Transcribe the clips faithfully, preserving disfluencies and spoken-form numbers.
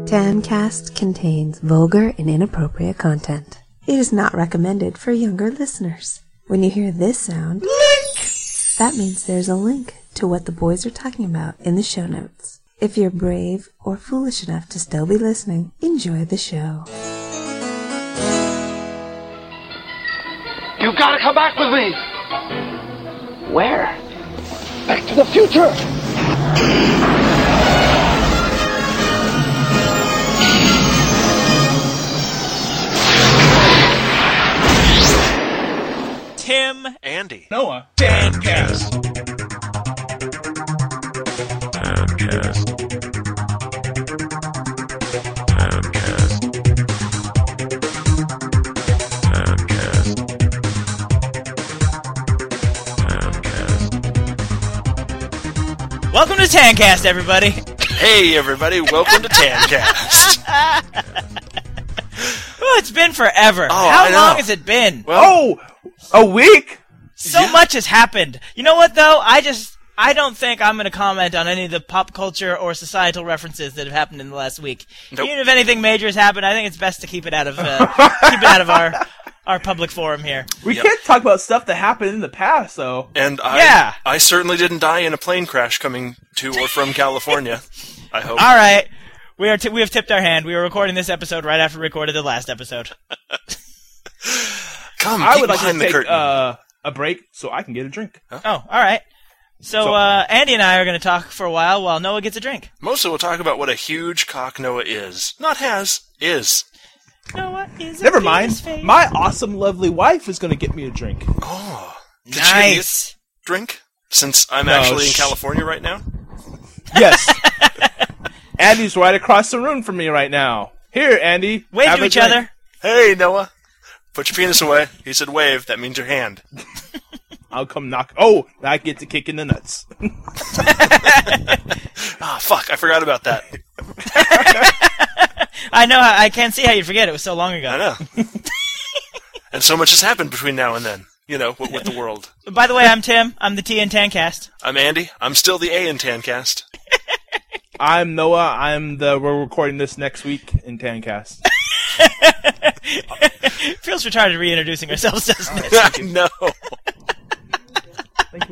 Tancast contains vulgar and inappropriate content. It is not recommended for younger listeners. When you hear this sound, that means there's a link to what the boys are talking about in the show notes. If you're brave or foolish enough to still be listening, enjoy the show. You've got to come back with me. Where? Back to the future. Tim, Andy, Noah, Tancast. Tancast. Tancast. Tancast. Tancast. Welcome to Tancast, everybody. Hey, everybody, welcome to Tancast. Oh, it's been forever. Oh, How I know. long has it been? Well, oh, a week? So Yeah. much has happened. You know what, though? I just, I don't think I'm going to comment on any of the pop culture or societal references that have happened in the last week. Nope. Even if anything major has happened, I think it's best to keep it out of, uh, keep it out of our, our public forum here. We Yep. can't talk about stuff that happened in the past, though. And I, Yeah. I certainly didn't die in a plane crash coming to or from California. I hope. All right. We are t- we have tipped our hand. We are recording this episode right after we recorded the last episode. Come, I peek would like behind to the take curtain. uh, a break so I can get a drink. Oh, all right. So, So- uh, Andy and I are going to talk for a while while Noah gets a drink. Mostly we'll talk about what a huge cock Noah is. Not has, is. Noah is a Never mind. penis face. My awesome, lovely wife is going to get me a drink. Oh. Did she get me a Nice. drink? Since I'm No, actually in sh- California right now? Yes. Andy's right across the room from me right now. Here, Andy. Wave have to a each drink. other. Hey, Noah. Put your penis away. He said wave. That means your hand. I'll come knock. Oh, I get to kick in the nuts. Ah, fuck. I forgot about that. I know. I can't see how you forget. It was so long ago. I know. And so much has happened between now and then. You know, with, with the world. By the way, I'm Tim. I'm the T in Tancast. I'm Andy. I'm still the A in Tancast. I'm Noah. I'm the. We're recording this next week in Tancast. Feels retarded reintroducing ourselves, doesn't it? I know. Thank you.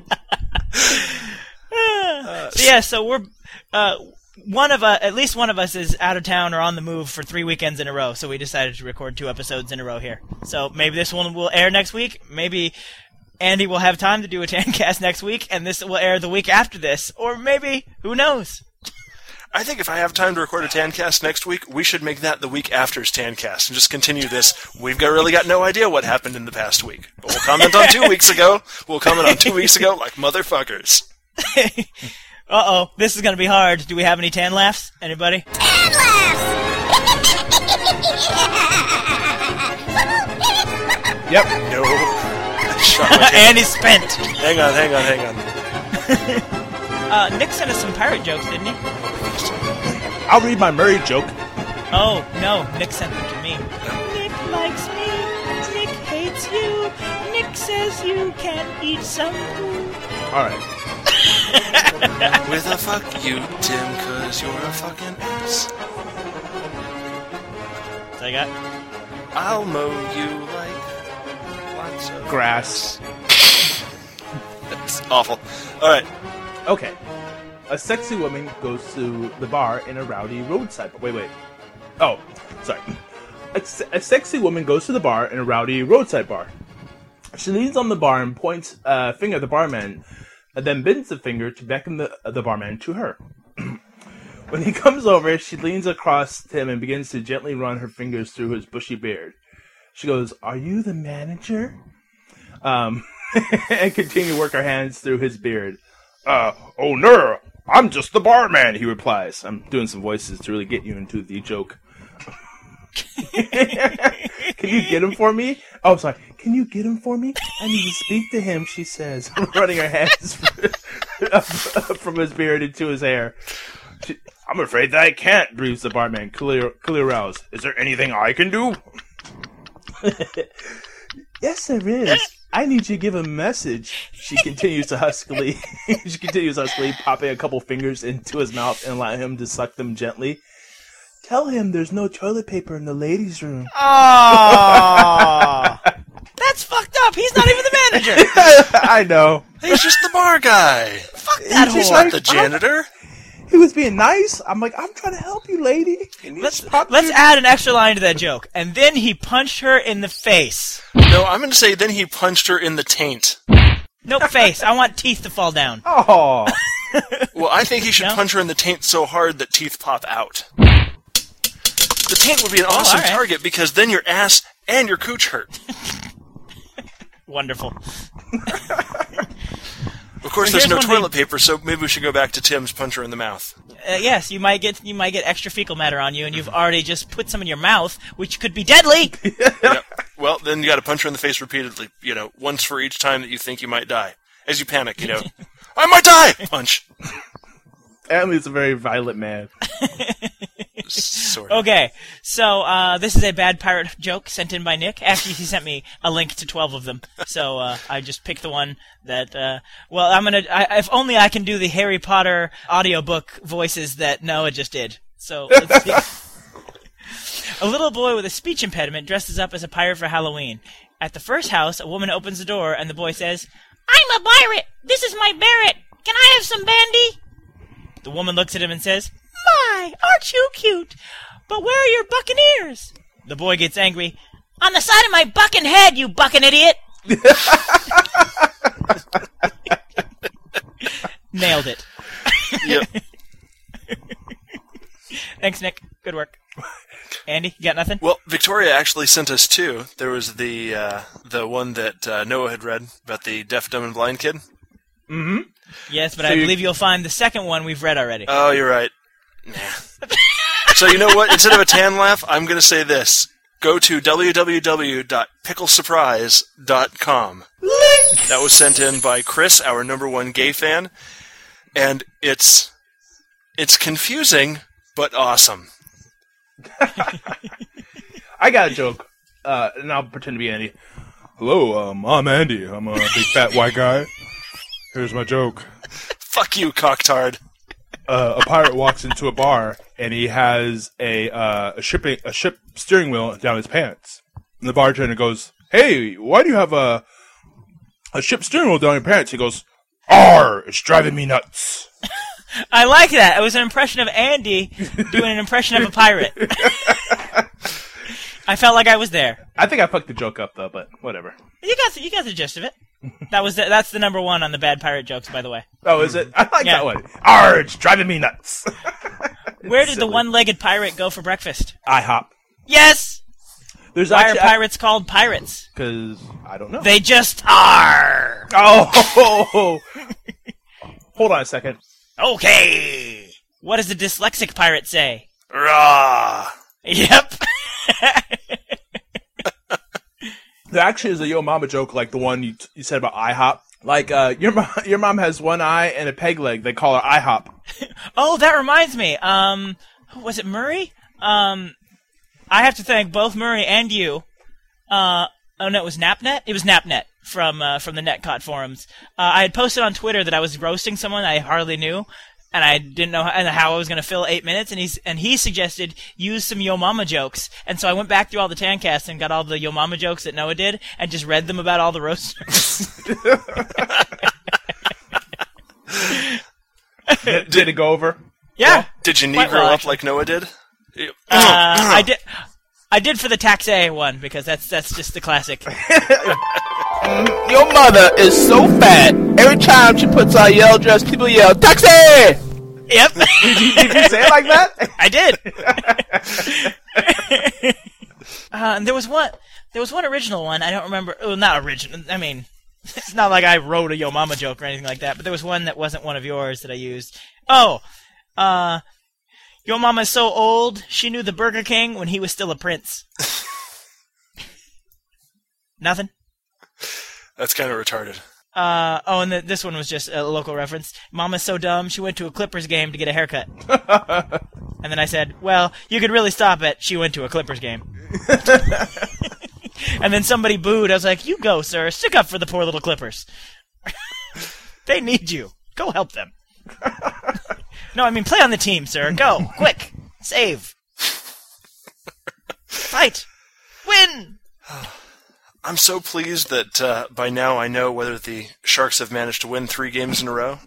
So yeah, so we're uh, one of uh, at least one of us is out of town or on the move for three weekends in a row. So we decided to record two episodes in a row here. So maybe this one will air next week. Maybe Andy will have time to do a Tancast next week, and this will air the week after this. Or maybe, who knows? I think if I have time to record a Tancast next week, we should make that the week after's Tancast and just continue this. We've got, really got no idea what happened in the past week. But we'll comment on two weeks ago. We'll comment on two weeks ago like motherfuckers. Uh-oh, this is going to be hard. Do we have any tan laughs? Anybody? Tan laughs! Yep. No. Shut my hand. Andy's spent. Hang on, hang on, hang on. Uh, Nick sent us some pirate jokes, didn't he? I'll read my Murray joke. Oh, no, Nick sent them to me. Nick likes me. Nick hates you. Nick says you can eat some poo. All right. With a fuck you, Tim, cause you're a fucking ass. That's all I got. I'll mow you like lots of Grass. That's awful. Alright. Okay. A sexy woman goes to the bar in a rowdy roadside bar. Wait, wait. Oh, sorry. A, se- a sexy woman goes to the bar in a rowdy roadside bar. She leans on the bar and points a finger at the barman, and then bends the finger to beckon the, the barman to her. When he comes over, she leans across him and begins to gently run her fingers through his bushy beard. She goes, "Are you the manager?" Um, and continue to work her hands through his beard. Uh, oh no, I'm just the barman, he replies. I'm doing some voices to really get you into the joke. Can you get him for me? Oh, sorry. Can you get him for me? I need to speak to him, she says, running her hands from his beard into his hair. She, I'm afraid that I can't, breathes the barman, clearly, clearly aroused. Is there anything I can do? Yes, there is. I need you to give a message. She continues to huskily. she continues huskily, popping a couple fingers into his mouth and allowing him to suck them gently. Tell him there's no toilet paper in the ladies' room. Oh, that's fucked up. He's not even the manager. I know. He's just the bar guy. Fuck that He's just whore. like- The janitor. He was being nice. I'm like, I'm trying to help you, lady. And he Let's just popped let's you- add an extra line to that joke. And then he punched her in the face. No, I'm going to say then he punched her in the taint. Nope, face. I want teeth to fall down. Oh. Well, I think he should No? punch her in the taint so hard that teeth pop out. The taint would be an awesome all right. target because then your ass and your cooch hurt. Wonderful. Of course, So there's here's no one toilet thing- paper, so maybe we should go back to Tim's punch her in the mouth. Uh, yes, you might get you might get extra fecal matter on you, and you've already just put some in your mouth, which could be deadly. Yep. Well, then you got to punch her in the face repeatedly. You know, once for each time that you think you might die. As you panic, you know, I might die. Punch. Emily's a very violent man. Sort of. Okay, so uh, this is a bad pirate joke sent in by Nick. Actually, he sent me a link to twelve of them, so uh, I just picked the one that. Uh, well, I'm gonna. I, if only I can do the Harry Potter audiobook voices that Noah just did. So let's see. A little boy with a speech impediment dresses up as a pirate for Halloween. At the first house, a woman opens the door, and the boy says, "I'm a pirate. This is my Barrett. Can I have some bandy?" The woman looks at him and says, "My, aren't you cute? But where are your buccaneers?" The boy gets angry. "On the side of my bucking head, you bucking idiot!" Nailed it. Yep. Thanks, Nick. Good work. Andy, you got nothing? Well, Victoria actually sent us two. There was the uh, the one that uh, Noah had read about the deaf, dumb, and blind kid. Yes, but So I you- believe you'll find the second one we've read already. Oh, you're right. Nah. So you know what? Instead of a tan laugh, I'm going to say this. Go to w w w dot pickle surprise dot com. That was sent in by Chris, our number one gay fan, and it's it's confusing but awesome. I got a joke, uh, and I'll pretend to be Andy. Hello, um, I'm Andy. I'm a big fat white guy. Here's my joke. Fuck you, cocktard. Uh, a pirate walks into a bar, and he has a uh, a shipping a ship steering wheel down his pants. And the bartender goes, "Hey, why do you have a a ship steering wheel down your pants?" He goes, "Arr, it's driving me nuts." I like that. It was an impression of Andy doing an impression of a pirate. I felt like I was there. I think I fucked the joke up though, but whatever. You got the, you got the gist of it. That was the, that's the number one on the bad pirate jokes, by the way. Oh, is it? I like Yeah. that one. Arr, it's driving me nuts. Where did the silly. one-legged pirate go for breakfast? IHOP. Yes. There's Why are actually pirates called pirates? Because I don't know. They just are. Oh, hold on a second. Okay. What does the dyslexic pirate say? Rah. Yep. There actually is a Yo Mama joke like the one you t- you said about IHOP. Like uh, your mom, your mom has one eye and a peg leg. They call her IHOP. Oh, that reminds me. Um, was it Murray? Um, I have to thank both Murray and you. Uh, oh no, it was NapNet. It was NapNet from uh, from the Netcot forums. Uh, I had posted on Twitter that I was roasting someone I hardly knew, and I didn't know how, how I was going to fill eight minutes. And he's and he suggested use some Yo Mama jokes. And so I went back through all the Tancasts and got all the Yo Mama jokes that Noah did, and just read them about all the roasters. Did, did it go over? Yeah. Did you Quite negro well, up actually. like Noah did? Uh, I did. I did for the Tax A one because that's that's just the classic. Your mother is so fat. Every time she puts on a yellow dress, people yell, "Taxi!" Yep. Did you, did you say it like that? I did. uh, and there was one. There was one original one. I don't remember. Well, not original. I mean, it's not like I wrote a Yo Mama joke or anything like that. But there was one that wasn't one of yours that I used. Oh, uh, Yo Mama's so old she knew the Burger King when he was still a prince. Nothing. That's kind of retarded. Uh, oh, and the, this one was just a local reference. Mama's so dumb, she went to a Clippers game to get a haircut. And then I said, well, you could really stop it. She went to a Clippers game. And then somebody booed. I was like, you go, sir. Stick up for the poor little Clippers. They need you. Go help them. No, I mean, play on the team, sir. Go. Quick. Save. Fight! Win! I'm so pleased that uh, by now I know whether the Sharks have managed to win three games in a row.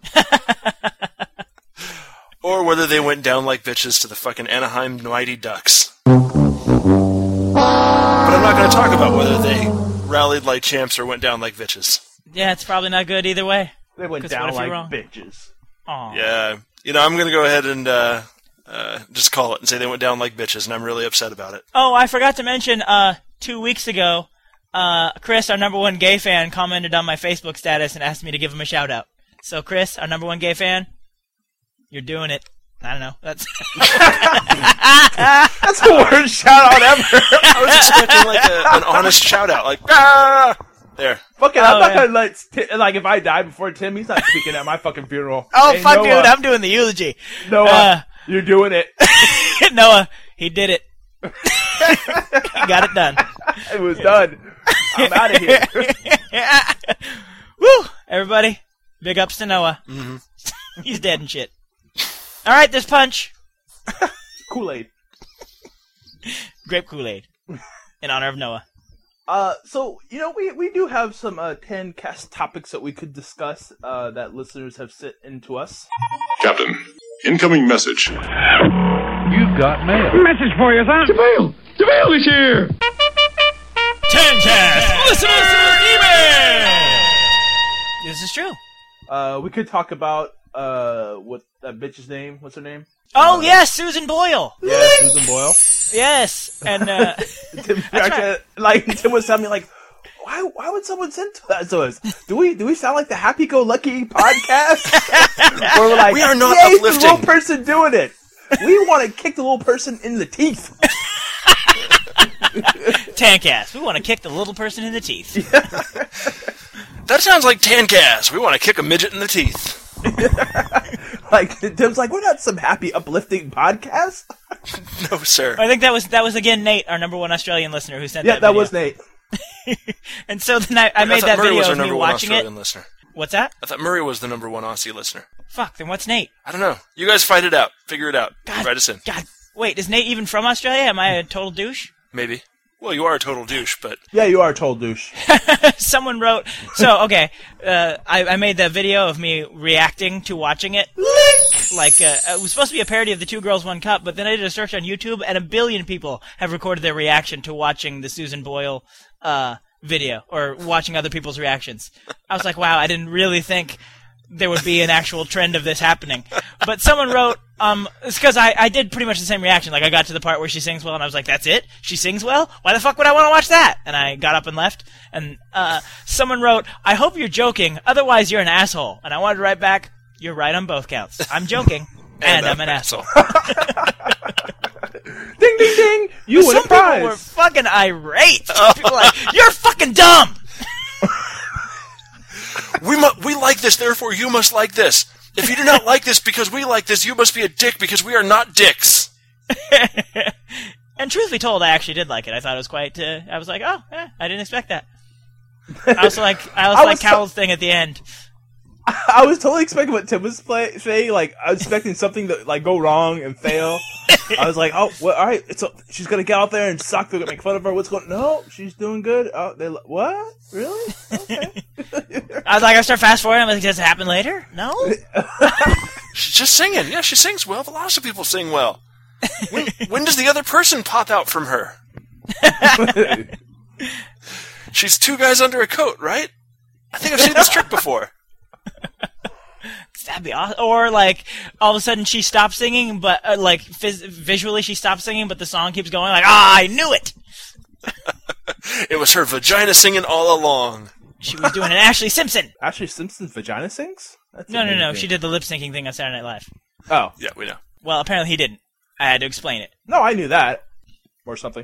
Or whether they went down like bitches to the fucking Anaheim Mighty Ducks. But I'm not going to talk about whether they rallied like champs or went down like bitches. Yeah, it's probably not good either way. They went 'Cause down what if you're like wrong? bitches. Aw. Yeah, you know, I'm going to go ahead and uh, uh, just call it and say they went down like bitches, and I'm really upset about it. Oh, I forgot to mention, uh, two weeks ago, uh, Chris, our number one gay fan, commented on my Facebook status and asked me to give him a shout out. So, Chris, our number one gay fan, you're doing it. I don't know. That's That's the worst shout out ever. I was expecting like a, an honest shout out, like ah, there. Fuck it, Oh, I'm not yeah. gonna let Ti- like if I die before Tim, he's not speaking at my fucking funeral. Oh, Hey, fuck, Noah, dude, I'm doing the eulogy. Noah, Uh, you're doing it. Noah, he did it. He got it done. It was done. I'm out of here. Woo! Everybody, big ups to Noah. Mm-hmm. He's dead and shit. All right, this punch. Kool-Aid. Grape Kool-Aid. In honor of Noah. Uh, so you know we we do have some uh ten cast topics that we could discuss uh that listeners have sent into us. Captain, incoming message. You've got mail. Message for you, son. DeVale! DeVale is here! Tencast! Listener email! This is true. Uh, we could talk about uh what that bitch's name. What's her name? Oh, yes, Susan Boyle. Yeah, Susan Boyle. Yes, and uh, Tim, actually, like Tim was telling me, like, why why would someone send that to us? Do we do we sound like the Happy Go Lucky podcast? Or we're like, We are not yay, uplifting. the little person doing it. We want to kick the little person in the teeth. Tancast. We want to kick the little person in the teeth. That sounds like Tancast. We want to kick a midget in the teeth. Like Tim's like, we're not some happy uplifting podcast. No, sir. I think that was that was again Nate, our number one Australian listener, who sent Yeah, that. that video. was Nate. And so then I, I made thought that Murray video was our of me number one watching Australian it. listener. What's that? I thought Murray was the number one Aussie listener. Fuck. Then what's Nate? I don't know. You guys fight it out. Figure it out. God, Write us in. God, wait, is Nate even from Australia? Am I a total douche? Maybe. Well, you are a total douche, but Yeah, you are a total douche. Someone wrote. So okay, uh, I, I made that video of me reacting to watching it. Like uh, it was supposed to be a parody of the Two Girls One Cup, but then I did a search on YouTube, and a billion people have recorded their reaction to watching the Susan Boyle uh, video or watching other people's reactions. I was like, wow, I didn't really think there would be an actual trend of this happening. But someone wrote, um, it's because I, I did pretty much the same reaction. Like, I got to the part where she sings well, and I was like, that's it? She sings well? Why the fuck would I want to watch that? And I got up and left. And uh, someone wrote, I hope you're joking, otherwise you're an asshole. And I wanted to write back, you're right on both counts. I'm joking, and, I'm an asshole. Ding ding ding! You win a Some people were prize. fucking irate. People were like, you're fucking dumb! we mu- we like this, therefore you must like this. If you do not like this because we like this, you must be a dick because we are not dicks. And truth be told, I actually did like it. I thought it was quite. Uh, I was like, oh, eh, I didn't expect that. I also like. I also I like was so- Cowell's thing at the end. I was totally expecting what Tim was play- saying. Like, I was expecting something to like go wrong and fail. I was like, oh, well, all right, it's a, she's gonna get out there and suck. They're gonna make fun of her. What's going? No, she's doing good. Oh, they what? Really? Okay. I was like, I start fast forwarding. I'm like, does it happen later? No. She's just singing. Yeah, she sings well. Lots of people sing well. When, when does the other person pop out from her? She's two guys under a coat, right? I think I've seen this trick before. That'd be awesome. Or like, all of a sudden she stops singing, but uh, like phys- visually she stops singing, but the song keeps going. Like, ah, I knew it. It was her vagina singing all along. She was doing an Ashley Simpson. Ashley Simpson's vagina sings? That's No, no, no. amazing. She did the lip syncing thing on Saturday Night Live. Oh Yeah, we know. Well, apparently he didn't. I had to explain it. no, I knew that or something.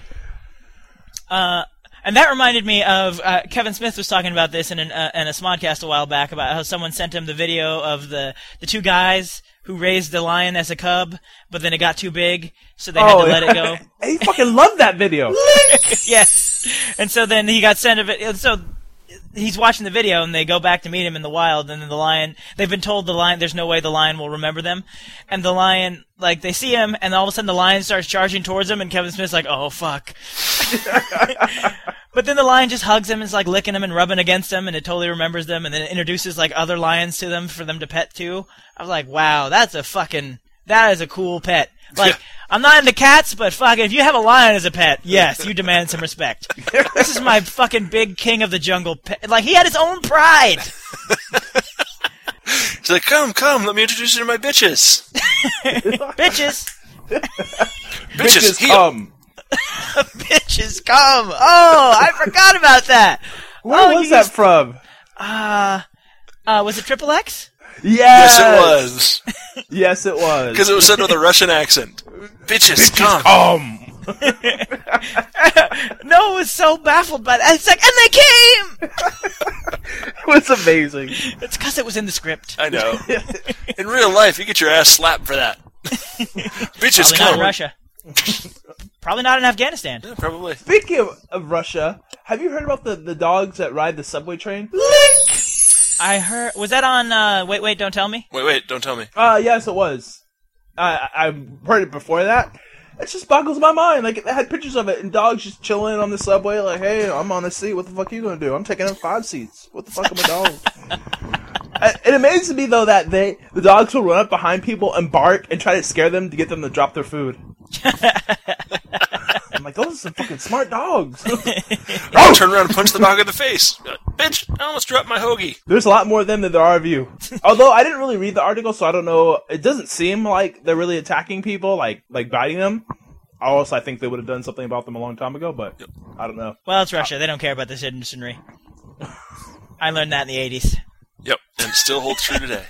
Uh, and that reminded me of uh, Kevin Smith was talking about this in, an, uh, in a Smodcast a while back about how someone sent him the video of the, the two guys who raised the lion as a cub, but then it got too big, so they had to let it go. He fucking loved that video. Yes. And so then he got sent of it. And so he's watching the video, and they go back to meet him in the wild, and then the lion, they've been told the lion, there's no way the lion will remember them, and the lion, like, they see him, and all of a sudden the lion starts charging towards him, and Kevin Smith's like, oh, fuck. But then the lion just hugs him and is, like, licking him and rubbing against him, and it totally remembers them, and then it introduces, like, other lions to them for them to pet, too. I was like, wow, that's a fucking, that is a cool pet. Like, I'm not into cats, but fucking, if you have a lion as a pet, yes, you demand some respect. This is my fucking big king of the jungle pet. Like, he had his own pride. He's like, come, come, let me introduce you to my bitches. Bitches. Bitches, Bitches heel. come. Bitches come. Oh, I forgot about that. Where oh, was you that used- from? Uh, uh, was it Triple X? Yes, Yes, it was. Yes, it was. Because it was said with a Russian accent. Bitches, come. Um. No, I was so baffled by that. It's like, and they came! It was amazing. It's because it was in the script. I know. In real life, you get your ass slapped for that. Bitches, Probably not come. in Russia. Probably not in Afghanistan. Yeah, probably. Speaking of, of Russia, have you heard about the, the dogs that ride the subway train? I heard. Was that on? Uh, wait, wait, don't tell me. Wait, wait, don't tell me. Uh, yes, it was. I I I've heard it before that. It just boggles my mind. Like, they had pictures of it, and dogs just chilling on the subway, like, hey, I'm on a seat. What the fuck are you gonna do? I'm taking up five seats. What the fuck am a dog? I- It amazes me, though, that they the dogs will run up behind people and bark and try to scare them to get them to drop their food. I'm like, those are some fucking smart dogs. I'll turn around and punch the dog in the face. Uh, Bitch, I almost dropped my hoagie. There's a lot more of them than there are of you. Although I didn't really read the article, so I don't know. It doesn't seem like they're really attacking people, like like biting them. Also, I think they would have done something about them a long time ago, but I don't know. Well, it's Russia. They don't care about the citizenry. I learned that in the eighties. Yep, and it still holds true today.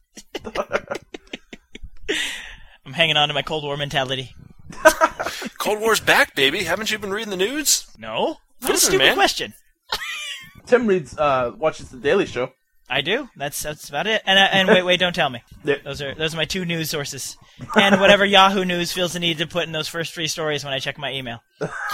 I'm hanging on to my Cold War mentality. Cold War's back, baby. Haven't you been reading the news? No? What a Listen, stupid man. question. Tim reads, uh, watches the Daily Show. I do. That's that's about it. And uh, and wait, wait, don't tell me. Yeah. Those are those are my two news sources, and whatever Yahoo News feels the need to put in those first three stories when I check my email.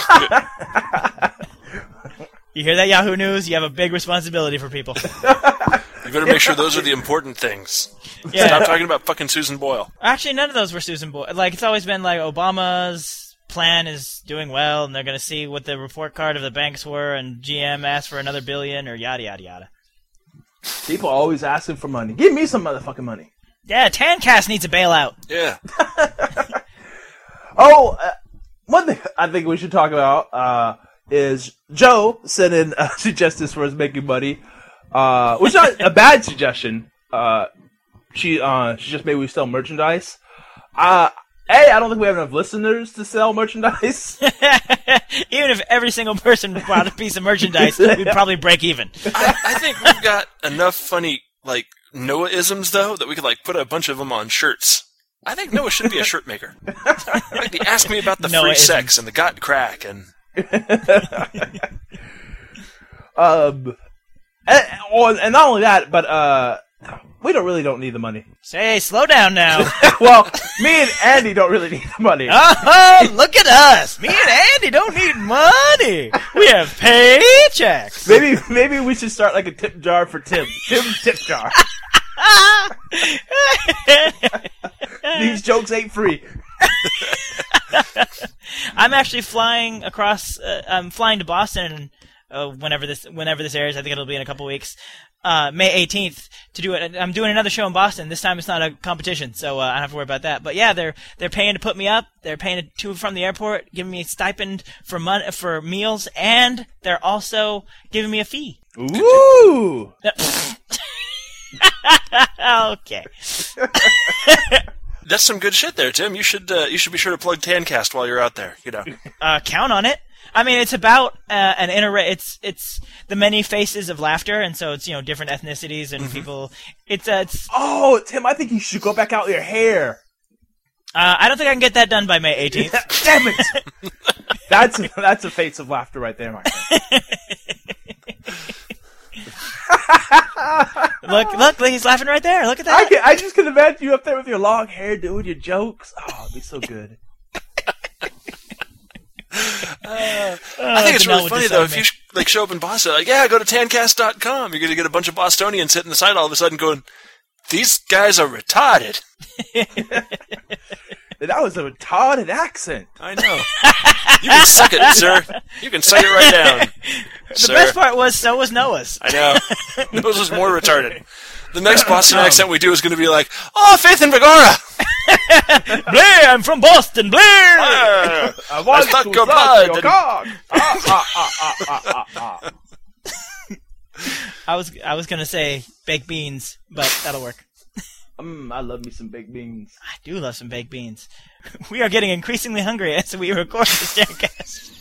You hear that, Yahoo News? You have a big responsibility for people. You better make sure those are the important things. Yeah. Stop talking about fucking Susan Boyle. Actually, none of those were Susan Boyle. Like, it's always been like Obama's plan is doing well, and they're going to see what the report card of the banks were, and G M asked for another billion, or yada yada yada. People always asking for money. Give me some motherfucking money. Yeah, Tancast needs a bailout. Yeah. Oh, uh, one thing I think we should talk about uh, is Joe sent in a suggestion for us making money, uh, which is not a bad suggestion. Uh, she uh, she just made we sell merchandise. Uh, A, I don't think we have enough listeners to sell merchandise. Even if every single person bought a piece of merchandise, we'd probably break even. I, I think we've got enough funny, like, Noah-isms, though, that we could, like, put a bunch of them on shirts. I think Noah should be a shirt maker. Like, the ask me about the free Noah-isms. sex and the got crack and... um, and, oh, and not only that, but uh, we don't really don't need the money. Say, slow down now. Well, me and Andy don't really need the money. Oh, look at us. Me and Andy don't need money. We have paychecks. Maybe maybe we should start like a tip jar for Tim. Tim tip jar. These jokes ain't free. I'm actually flying across. Uh, I'm flying to Boston uh, whenever this whenever this airs. I think it'll be in a couple weeks. Uh, May eighteenth to do it. I'm doing another show in Boston. This time it's not a competition, so uh, I don't have to worry about that. But yeah, they're they're paying to put me up. They're paying to from the airport, giving me a stipend for mon- for meals, and they're also giving me a fee. Ooh. Okay. That's some good shit there, Tim. You should uh, you should be sure to plug Tancast while you're out there. You know. Uh, count on it. I mean, it's about uh, an inter. It's it's the many faces of laughter, and so it's you know different ethnicities and people. It's uh, it's. Oh, Tim, I think you should go back out with your hair. Uh, I don't think I can get that done by May eighteenth. Damn it! That's that's a face of laughter right there, my friend. Look, look, he's laughing right there. Look at I, that. can, I just can imagine you up there with your long hair doing your jokes. Oh, it'd be so good. Uh, I think it's Danelle really would funny disown though if me. you sh- like show up in Boston, like, yeah, go to tancast dot com. You're going to get a bunch of Bostonians sitting aside all of a sudden going, these guys are retarded. That was a retarded accent. I know. You can suck it, sir. You can suck it right down. The sir. best part was, so was Noah's. I know. Noah's was more retarded. The next Boston accent we do is going to be like, oh, Faith and Vigora. Blair, I'm from Boston. Blair. Ah, I want I suck to your suck blood. your cock. Ah, ah, ah, ah, ah, ah, ah. I was I was gonna say baked beans, but that'll work. Mm, I love me some baked beans. I do love some baked beans. We are getting increasingly hungry as we record this Stancast.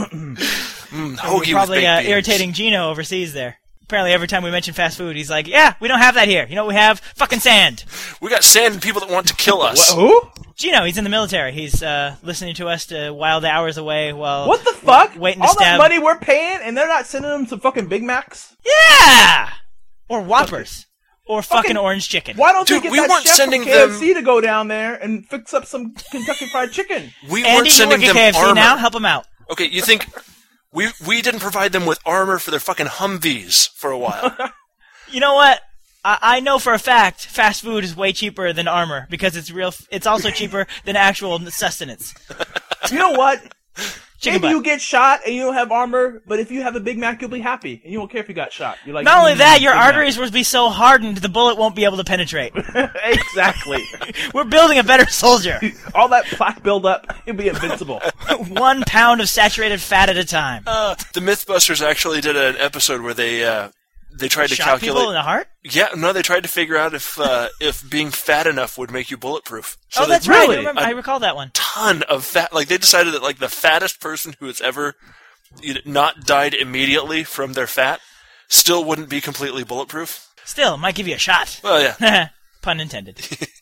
mm, hoagie We're probably with baked uh, beans. irritating Gino overseas there. Apparently every time we mention fast food, he's like, yeah, we don't have that here. You know what we have? Fucking sand. We got sand and people that want to kill us. What, who? Gino, he's in the military. He's uh, listening to us to while the hours away while... What the fuck? Waiting to All stab... that money we're paying, and they're not sending them some fucking Big Macs? Yeah! Or Whoppers. Or fucking, Fucking- orange chicken. Why don't Dude, they get we that weren't chef sending from K F C them- to go down there and fix up some Kentucky Fried Chicken? We Andy, weren't you sending work at them K F C armor. now? Help him out. Okay, you think we we didn't provide them with armor for their fucking Humvees for a while? You know what? I, I know for a fact fast food is way cheaper than armor because it's real. It's also cheaper than actual sustenance. You know what? Chicken Maybe butt. you get shot and you don't have armor, but if you have a Big Mac, you'll be happy, and you won't care if you got shot. You're like, Not only mm, that, your Big Mac. arteries will be so hardened the bullet won't be able to penetrate. Exactly. We're building a better soldier. All that plaque buildup, you'll be invincible. One pound of saturated fat at a time. Uh, the MythBusters actually did an episode where they uh, they tried to Shot calculate. people in the heart? Yeah, no, they tried to figure out if uh, if being fat enough would make you bulletproof. So Oh, they- that's right. I, really? remember, I recall that one. ton of fat. Like they decided that like the fattest person who has ever you know, not died immediately from their fat still wouldn't be completely bulletproof. Still, might give you a shot. Well, yeah. Pun intended.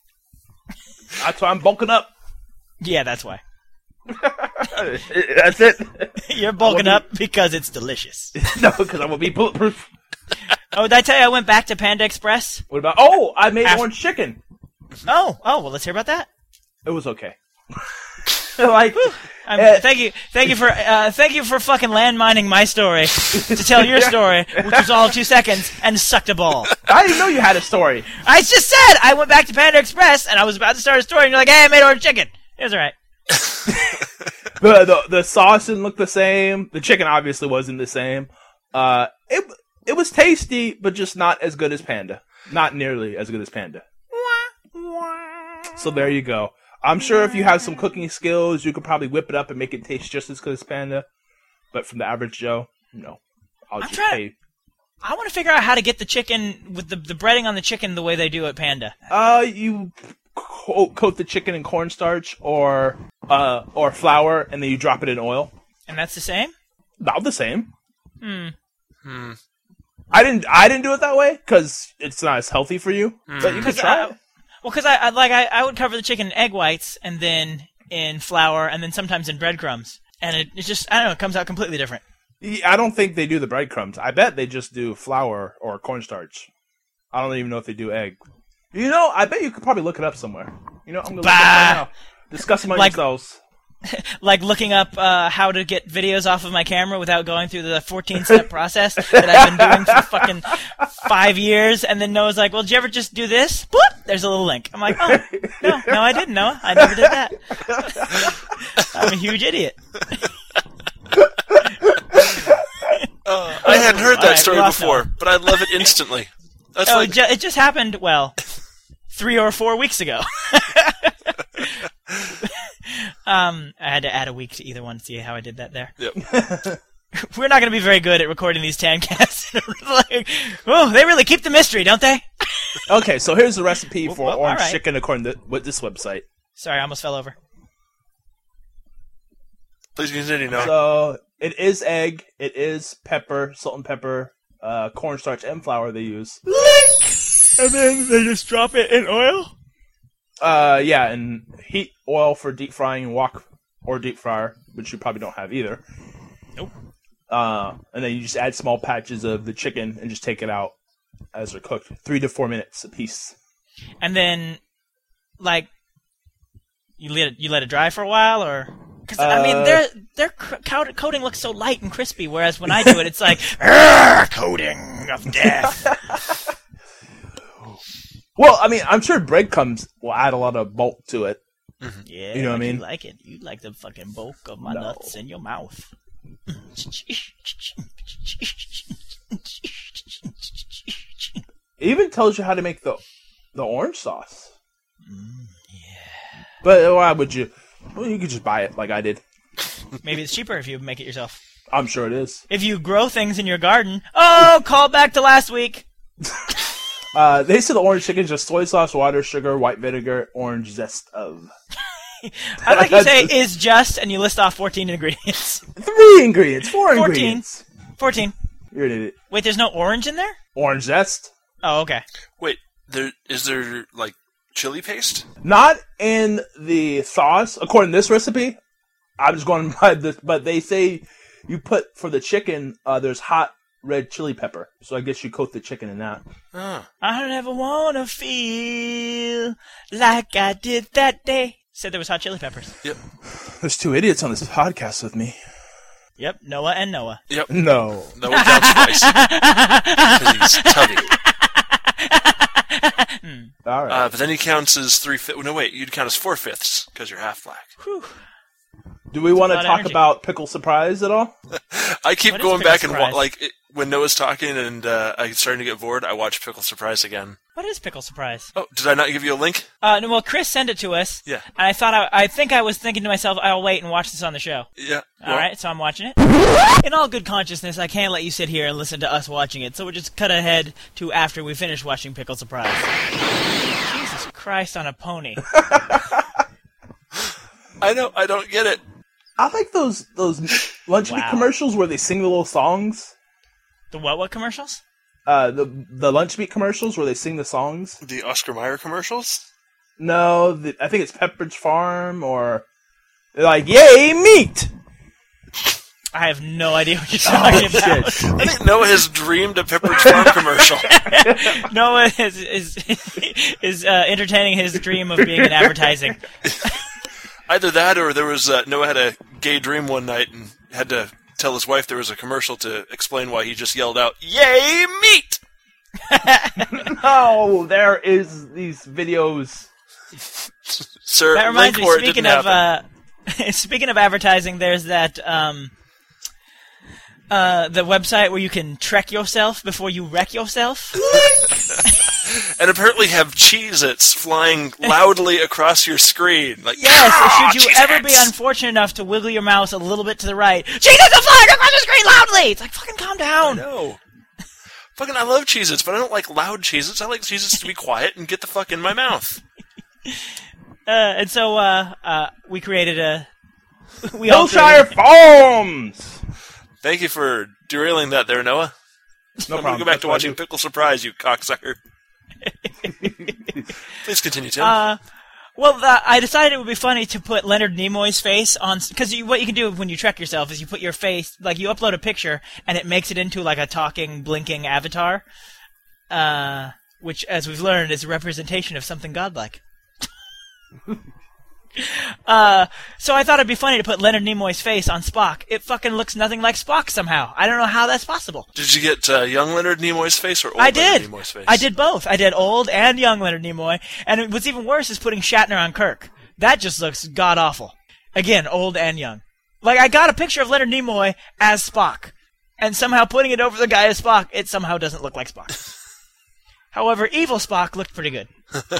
That's why I'm bulking up. Yeah, that's why. That's it. You're bulking up because it's delicious. No, because I will be bulletproof. Oh, did I tell you I went back to Panda Express? What about? Oh, I made Af- orange chicken. Oh, oh, well, let's hear about that. It was okay. Like, Um, Uh, thank you, thank you for, uh, thank you for fucking landmining my story to tell your story, which was all of two seconds, and sucked a ball. I didn't know you had a story. I just said I went back to Panda Express and I was about to start a story, and you're like, "Hey, I made orange chicken." It was alright. The, the the sauce didn't look the same. The chicken obviously wasn't the same. Uh, it it was tasty, but just not as good as Panda. Not nearly as good as Panda. So there you go. I'm sure if you have some cooking skills, you could probably whip it up and make it taste just as good as Panda. But from the average Joe, no. I'll I'm just trying- pay. I want to figure out how to get the chicken with the the breading on the chicken the way they do at Panda. Uh, you coat, coat the chicken in cornstarch or uh or flour, and then you drop it in oil. And that's the same? About the same. Hmm. Hmm. I didn't. I didn't do it that way because it's not as healthy for you. But you could 'Cause try I- it. Well, because I, I like I, I would cover the chicken in egg whites and then in flour and then sometimes in breadcrumbs, and it, it just I don't know, it comes out completely different. Yeah, I don't think they do the breadcrumbs. I bet they just do flour or cornstarch. I don't even know if they do egg. You know, I bet you could probably look it up somewhere. You know, I'm gonna look it up right now. Discuss among Like- yourselves. Like looking up uh, how to get videos off of my camera without going through the fourteen-step process that I've been doing for fucking five years, and then Noah's like, "Well, did you ever just do this?" Boop! There's a little link. I'm like, "Oh, no, no, I didn't, Noah. I never did that. I'm a huge idiot." Uh, I hadn't heard that Alright, story we lost before, Noah. but I love it instantly. That's Oh, like it, ju- it just happened. Well, three or four weeks ago. um, I had to add a week to either one to see how I did that there. Yep. We're not going to be very good at recording these Tancasts. Like, oh, they really keep the mystery, don't they? Okay, so here's the recipe for well, orange alright. chicken according to with this website. Sorry, I almost fell over. Please continue, Noah. So it is egg, it is pepper, salt and pepper, uh, cornstarch and flour they use. And then they just drop it in oil? Uh, yeah, and heat oil for deep frying and wok or deep fryer, which you probably don't have either. Nope. Uh, and then you just add small patches of the chicken and just take it out as they're cooked, three to four minutes a piece. And then, like, you let it, you let it dry for a while, or Because I mean, Uh, their their cr- coat- coating looks so light and crispy, whereas when I do it, it's like "Arrgh, coating of death. Well, I mean, I'm sure breadcrumbs will add a lot of bulk to it. Yeah, You know what I mean? You like it. You like the fucking bulk of my No. nuts in your mouth. It even tells you how to make the the orange sauce. Mm, yeah. But why would you? Well, you could just buy it like I did. Maybe it's cheaper if you make it yourself. I'm sure it is. If you grow things in your garden. Oh, call back to last week. Uh, they said the orange chicken is just soy sauce, water, sugar, white vinegar, orange zest of. I like you say is just, and you list off fourteen ingredients. Three ingredients, four fourteen. ingredients. fourteen. You're an idiot. Wait, there's no orange in there? Orange zest. Oh, okay. Wait, there is there like chili paste? Not in the sauce, according to this recipe. I'm just going by this, but they say you put for the chicken. Uh, there's hot red chili pepper, so I guess you coat the chicken in that. Oh. I never wanna feel like I did that day. Said there was hot chili peppers. Yep. There's two idiots on this podcast with me. Yep, Noah and Noah. Yep. No. No one counts twice. 'Cause he's tubby. All right. Uh, but then he counts as three fifths. No, wait, you'd count as four fifths because you're half black. Whew. Do we want a to lot of talk energy. about pickle surprise at all? I keep What is going Pickle back and wa- Surprise? like it, when Noah's talking and uh, I'm starting to get bored. I watch Pickle Surprise again. What is pickle surprise? Oh, did I not give you a link? Uh, no, well, Chris sent it to us. Yeah. And I thought I, I think I was thinking to myself, I'll wait and watch this on the show. Yeah. All right, so I'm watching it. In all good consciousness, I can't let you sit here and listen to us watching it, so we'll just cut ahead to after we finish watching Pickle Surprise. Jesus Christ on a pony. I know. I don't get it. I like those those lunch meat Wow. commercials where they sing the little songs. The what what commercials? Uh, the the lunch meat commercials where they sing the songs. The Oscar Mayer commercials. No, the, I think it's Pepperidge Farm or they're like, "Yay, meat!" I have no idea what you're talking about. I think Noah has dreamed a Pepperidge Farm commercial. Noah is is, is uh, entertaining his dream of being in advertising. Either that, or there was uh, Noah had a gay dream one night and had to tell his wife there was a commercial to explain why he just yelled out, "Yay, meat!" No, there is these videos. Sir, That reminds link me. where it Speaking didn't of happen. uh, speaking of advertising, there's that um, uh, the website where you can trek yourself before you wreck yourself. And apparently have Cheez-Its flying loudly across your screen. Like, Yes, "Ah, should you Cheez-Its!" ever be unfortunate enough to wiggle your mouse a little bit to the right, Jesus are flying across the screen loudly! It's like, fucking calm down! No. Fucking, I love Cheez-Its, but I don't like loud Cheez-Its. I like Cheez-Its to be quiet and get the fuck in my mouth. Uh, and so, uh, uh, we created a... We all Hillshire created- Farms. Thank you for derailing that there, Noah. No I'm going to problem. go back That's to what I watching do. Pickle Surprise, you cocksucker. Please continue, Tim. Uh, well, uh, I decided it would be funny to put Leonard Nimoy's face on, because you, what you can do when you trek yourself is you put your face, like you upload a picture, and it makes it into like a talking, blinking avatar, uh, which, as we've learned, is a representation of something godlike. Uh, so I thought it'd be funny to put Leonard Nimoy's face on Spock. It fucking looks nothing like Spock somehow. I don't know how that's possible. Did you get uh, young Leonard Nimoy's face or old I did. Leonard Nimoy's face? I did both. I did old and young Leonard Nimoy. And what's even worse is putting Shatner on Kirk. That just looks god awful. Again, old and young. Like, I got a picture of Leonard Nimoy as Spock. And somehow putting it over the guy as Spock, it somehow doesn't look like Spock. However, evil Spock looked pretty good.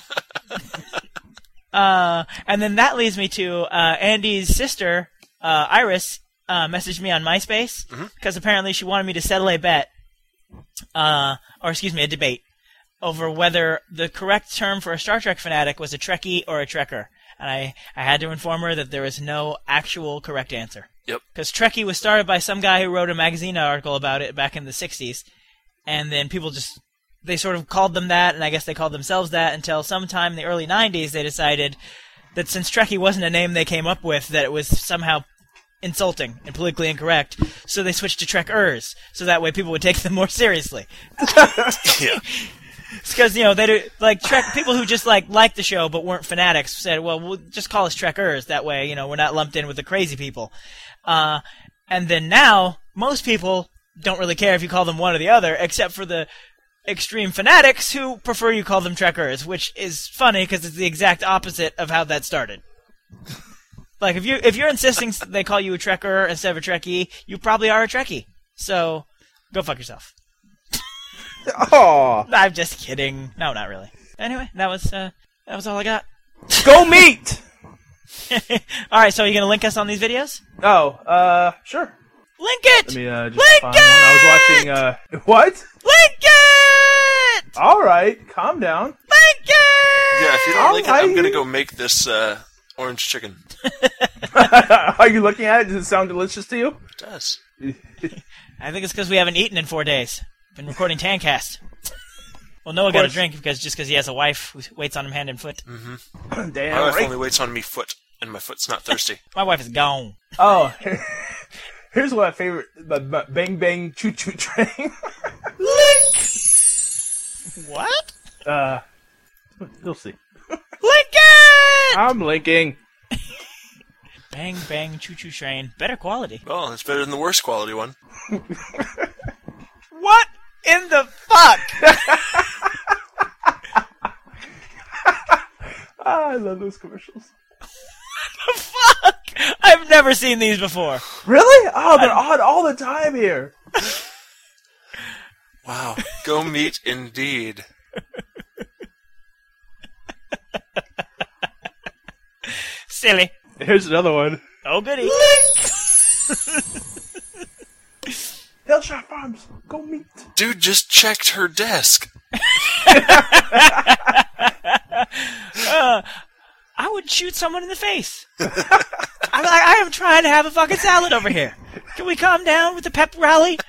Uh, and then that leads me to uh, Andy's sister, uh, Iris, uh, messaged me on MySpace because Mhm. apparently she wanted me to settle a bet, uh, or excuse me, a debate over whether the correct term for a Star Trek fanatic was a Trekkie or a Trekker. And I, I had to inform her that there is no actual correct answer. Yep. Because Trekkie was started by some guy who wrote a magazine article about it back in the sixties, and then people just... They sort of called them that, and I guess they called themselves that until sometime in the early nineties they decided that since Trekkie wasn't a name they came up with, that it was somehow insulting and politically incorrect, so they switched to Trekkers, so that way people would take them more seriously. Yeah. It's because, you know, they do, like, Trek, people who just, like, liked the show but weren't fanatics said, well, we'll just call us Trekkers. That way, you know, we're not lumped in with the crazy people. Uh, and then now, most people don't really care if you call them one or the other, except for the extreme fanatics who prefer you call them Trekkers, which is funny because it's the exact opposite of how that started. Like, if, you, if you're insisting they call you a Trekker instead of a Trekkie, you probably are a Trekkie. So, go fuck yourself. Oh, I'm just kidding. No, not really. Anyway, that was uh, that was all I got. go meet! All right, so are you gonna link us on these videos? Oh, uh, sure. Link it. Let me uh, just Link find it! one. I was watching. Uh, what? Link it. All right, calm down. Link it. Yeah, if you don't All link it, I'm right. gonna go make this uh, orange chicken. Are you looking at it? Does it sound delicious to you? It does. I think it's because we haven't eaten in four days. Been recording Tancast. Well, Noah got a drink because just because he has a wife who waits on him hand and foot. Mm-hmm. Damn My wife right. only waits on me foot, and my foot's not thirsty. My wife is gone. Oh, here's one of my favorite: the b- Bang Bang Choo Choo Train. What? uh, you'll see. Link it. I'm linking. Bang bang choo choo train. Better quality. Well, it's better than the worst quality one. What in the fuck? Ah, I love those commercials. Fuck! I've never seen these before. Really? Oh, they're on all the time here. Wow. Go meet indeed. Silly. Here's another one. Oh goody. Hillshire Farms, go meet. Dude just checked her desk. uh, I would shoot someone in the face. I'm like, I am trying to have a fucking salad over here. Can we calm down with the pep rally?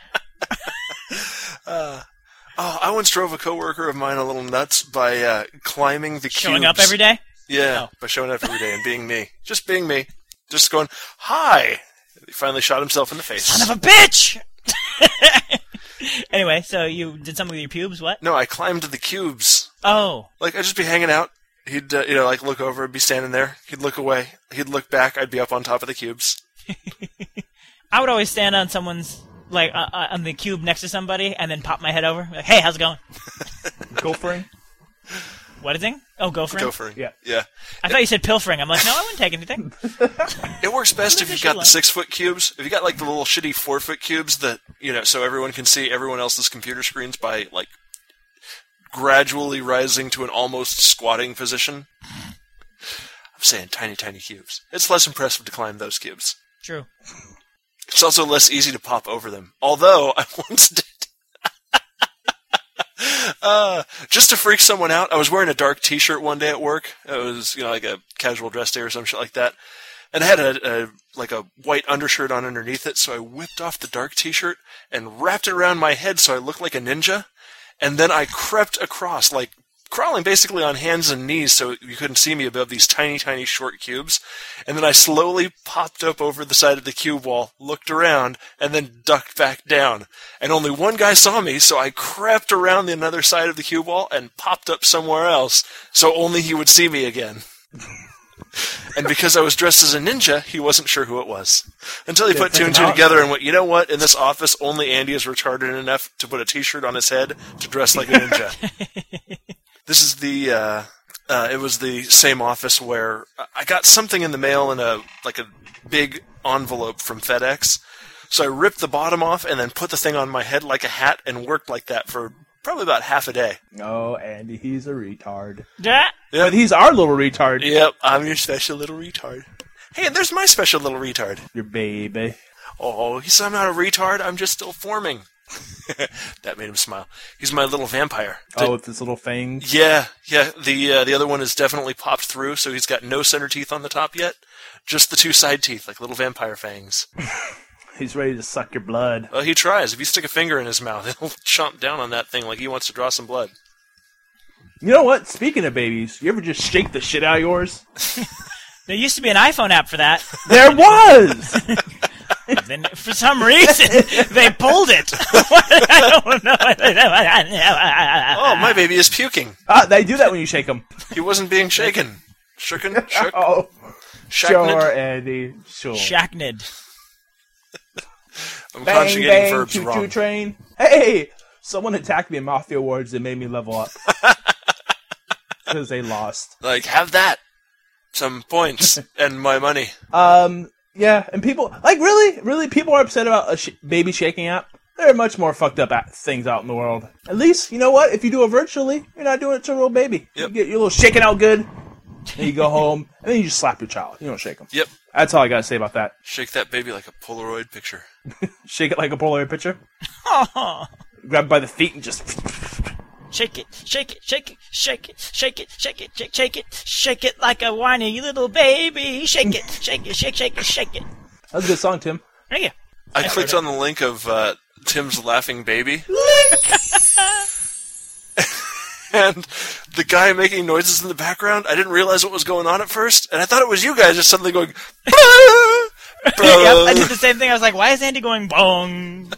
uh, oh, I once drove a coworker of mine a little nuts by uh, climbing the cubes. Showing up every day? Yeah, Oh. by showing up every day and being me. Just being me. Just going, hi! He finally shot himself in the face. Son of a bitch! Anyway, so you did something with your pubes, what? No, I climbed the cubes. Oh. Like, I'd just be hanging out. He'd, uh, you know, like, look over, I'd be standing there. He'd look away. He'd look back. I'd be up on top of the cubes. I would always stand on someone's, like, uh, uh, on the cube next to somebody and then pop my head over. Like, hey, how's it going? Gophering? What is it? Oh, gophering? Gophering. Yeah. Yeah. I thought you said pilfering. I'm like, no, I wouldn't take anything. It works best if What you've is got it the like? six-foot cubes. If you got, like, the little shitty four-foot cubes that, you know, so everyone can see everyone else's computer screens by, like, gradually rising to an almost squatting position. I'm saying tiny, tiny cubes. It's less impressive to climb those cubes. True. It's also less easy to pop over them. Although, I once did. uh, just to freak someone out, I was wearing a dark t-shirt one day at work. It was, you know, like a casual dress day or some shit like that. And I had a, a like a white undershirt on underneath it, so I whipped off the dark t-shirt and wrapped it around my head so I looked like a ninja. And then I crept across, like, crawling basically on hands and knees so you couldn't see me above these tiny, tiny short cubes. And then I slowly popped up over the side of the cube wall, looked around, and then ducked back down. And only one guy saw me, so I crept around the other side of the cube wall and popped up somewhere else, so only he would see me again. And because I was dressed as a ninja, he wasn't sure who it was. Until he Yeah, put two and take two him out. together and went, you know what? In this office, only Andy is retarded enough to put a t-shirt on his head to dress like a ninja. This is the, uh, uh, it was the same office where I got something in the mail in a, like a big envelope from FedEx. So I ripped the bottom off and then put the thing on my head like a hat and worked like that for probably about half a day. Oh, Andy, he's a retard. Yeah. But he's our little retard. Yep, I'm your special little retard. Hey, and there's my special little retard. Your baby. Oh, he said I'm not a retard, I'm just still forming. That made him smile. He's my little vampire. Oh, with his little fangs. Yeah, yeah. The uh, the other one is definitely popped through, so he's got no center teeth on the top yet. Just the two side teeth, like little vampire fangs. He's ready to suck your blood. Well, he tries. If you stick a finger in his mouth, he'll chomp down on that thing like he wants to draw some blood. You know what? Speaking of babies, you ever just shake the shit out of yours? There used to be an iPhone app for that. There was! Then for some reason they pulled it. I don't know. Oh, my baby is puking. Ah, they do that when you shake them. He wasn't being shaken. Shooken? Shook? Oh, Shackned? sure, Andy. Sure. Shackned. I'm Bang, conjugating bang, verbs choo-choo wrong. train. Hey, someone attacked me in Mafia Awards and made me level up. Because they lost. Like, have that. Some points and my money. Um, yeah, and people, like, really, really, people are upset about a sh- baby shaking app. There are much more fucked up at- things out in the world. At least, you know what? If you do it virtually, you're not doing it to a real baby. Yep. You get your little shaking out good, and you go home, and then you just slap your child. You don't shake them. Yep. That's all I gotta say about that. Shake that baby like a Polaroid picture. Shake it like a Polaroid picture. Oh. Grab it by the feet and just... Shake it, shake it, shake it, shake it, shake it, shake it, shake, shake it, shake it like a whiny little baby. Shake it, shake it, shake, shake it, shake it. That was a good song, Tim. Thank you. I I've clicked heard on the link of uh, Tim's laughing baby. And the guy making noises in the background, I didn't realize what was going on at first, and I thought it was you guys just suddenly going... Yep, I did the same thing. I was like, why is Andy going bong?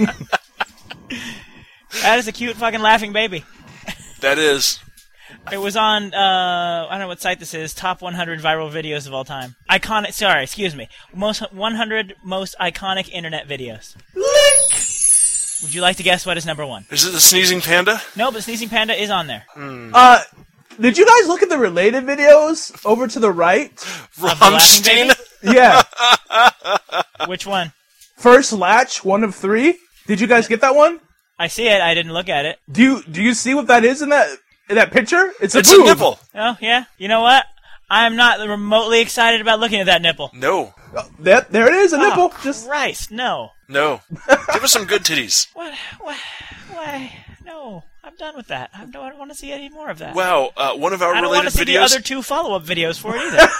That is a cute fucking laughing baby. That is. It was on, uh, I don't know what site this is, top one hundred viral videos of all time. Iconic, sorry, excuse me. Most one hundred most iconic internet videos. Would you like to guess what is number one? Is it the sneezing panda? No, but Sneezing Panda is on there. Uh, did you guys look at the related videos over to the right? Rammstein? Yeah. Which one? First Latch, one of three. Did you guys get that one? I see it, I didn't look at it. Do you do you see what that is in that in that picture? It's a It's boob. a nipple. Oh, yeah? You know what? I'm not remotely excited about looking at that nipple. No. Oh, that, there it is, a nipple. Oh, Just Christ, no. No. Give us some good titties. What? Why? Why? No. I'm done with that. I don't want to see any more of that. Wow, uh, one of our I don't want related to see videos... the other two follow-up videos for it either.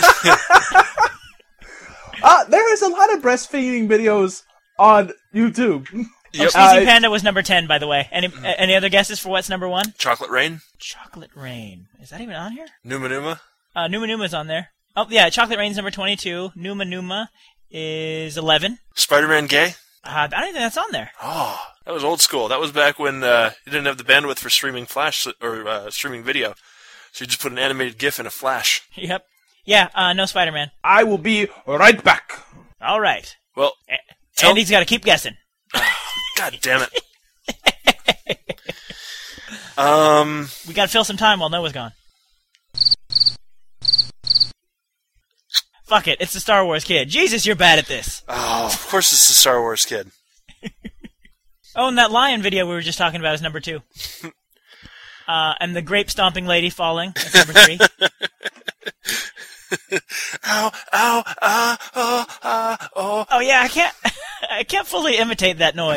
uh, there is a lot of breastfeeding videos on YouTube. Yep. Oh, Sneezing Uh, Panda was number ten, by the way. Any uh, any other guesses for what's number one? Chocolate Rain? Chocolate Rain. Is that even on here? Numa Numa? Uh, Numa Numa's on there. Oh, yeah, Chocolate Rain's number twenty-two. Numa Numa is eleven. Spider-Man Gay? Uh, I don't think that's on there. Oh, that was old school. That was back when uh, you didn't have the bandwidth for streaming Flash or uh, streaming video. So you just put an animated GIF in a Flash. Yep. Yeah, uh, no Spider-Man. I will be right back. All right. Well, A- tell- Andy's got to keep guessing. God damn it. um, We got to fill some time while Noah's gone. Fuck it, it's the Star Wars kid. Jesus, you're bad at this. oh, of course it's the Star Wars kid. Oh, and that lion video we were just talking about is number two. Uh, and the grape stomping lady falling. That's number three. Ow, ow, ah, oh, ah, oh. Oh yeah, I can't, I can't fully imitate that noise.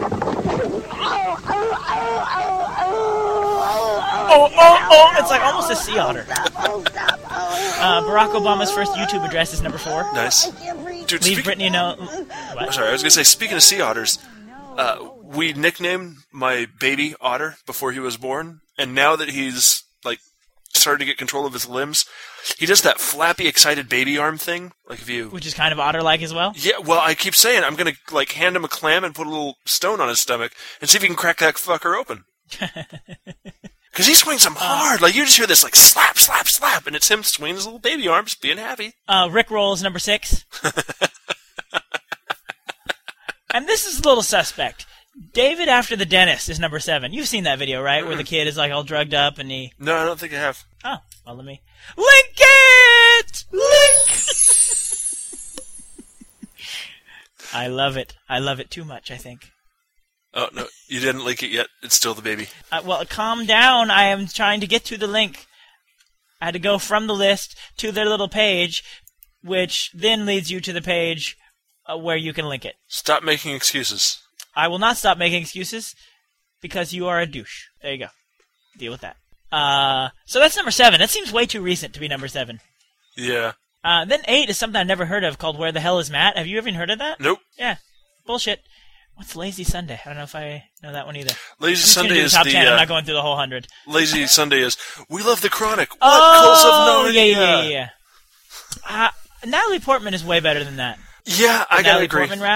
Oh, oh, oh! It's like almost a sea otter. Uh, Barack Obama's first YouTube address is number four. Nice. Dude, Leave speak- Britney know. I'm What? sorry, I was going to say, speaking of sea otters, uh, we nicknamed my baby otter before he was born, and now that he's, like, starting to get control of his limbs, he does that flappy, excited baby arm thing. Like, if you... Which is kind of otter-like as well. Yeah, well, I keep saying, I'm going to, like, hand him a clam and put a little stone on his stomach and see if he can crack that fucker open. Because he swings them hard. Like, you just hear this, like, slap, slap, slap, and it's him swinging his little baby arms, being happy. Uh, Rick Roll is number six. And this is a little suspect. David After the Dentist is number seven. You've seen that video, right? Where the kid is, like, all drugged up and he... No, I don't think I have. Oh, well, let me... Link it! Link! I love it. I love it too much, I think. Oh, no, you didn't link it yet. It's still the baby. Uh, well, calm down. I am trying to get to the link. I had to go from the list to their little page, which then leads you to the page uh, where you can link it. Stop making excuses. I will not stop making excuses because you are a douche. There you go. Deal with that. Uh, so that's number seven. That seems way too recent to be number seven. Yeah. Uh, then eight is something I've never heard of called Where the Hell is Matt? Have you ever heard of that? Nope. Yeah. Bullshit. What's Lazy Sunday? I don't know if I know that one either. Lazy I'm just gonna Sunday do the is top the... ten. I'm uh, not going through the whole hundred. Lazy Sunday is, we love the Chronic. What? Oh, Cults of yeah, Narnia. yeah, yeah, yeah. Uh, Natalie Portman is way better than that. Yeah, I The gotta Natalie agree. Portman rap.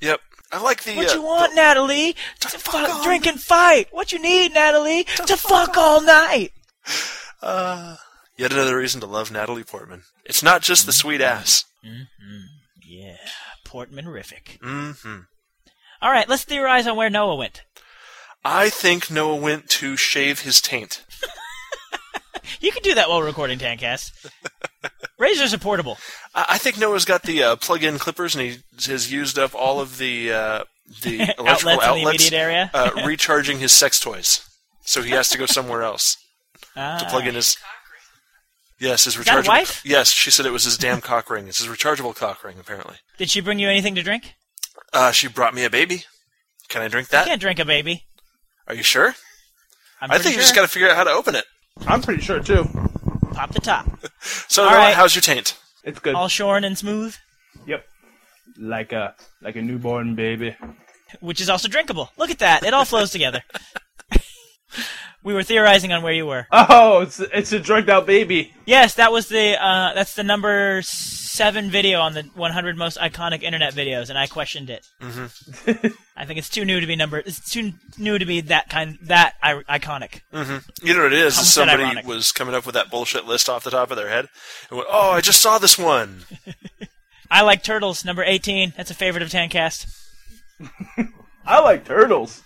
Yep. I like the... What uh, you want, the, Natalie? To To fuck fuck, all drink and fight. What you need, Natalie? To, To fuck, fuck all night. Uh, yet another reason to love Natalie Portman. It's not just the sweet ass. Mm-hmm. Yeah. Portman-rific. Mm-hmm. All right, let's theorize on where Noah went. I think Noah went to shave his taint. You can do that while recording Tancast. Razors are portable. I, I think Noah's got the uh, plug-in clippers, and he has used up all of the uh, the electrical Outlets in the outlets, immediate area? uh, recharging his sex toys. So he has to go somewhere else Ah. to plug in his... Yes, his rechargeable... Got a wife? Yes, she said it was his damn cock ring. It's his rechargeable cock ring, apparently. Did she bring you anything to drink? Uh, she brought me a baby. Can I drink You that? can't drink a baby. Are you sure? I'm I pretty think you sure. just got to figure out how to open it. I'm pretty sure too. Pop the top. So, All Noah, right. how's your taint? It's good. All shorn and smooth, Yep. Like a like a newborn baby. which is also drinkable. Look at that. It all flows together. We were theorizing on where you were. Oh, it's it's a drugged out baby. Yes, that was the uh, that's the number seven video on the one hundred most iconic internet videos, and I questioned it. Mm-hmm. I think it's too new to be number. It's too new to be that kind that I- iconic. Mm-hmm. You know what it is? Almost Is said somebody ironic. was coming up with that bullshit list off the top of their head and went, "Oh, I just saw this one." I like turtles. Number eighteen. That's a favorite of Tancast. I like turtles.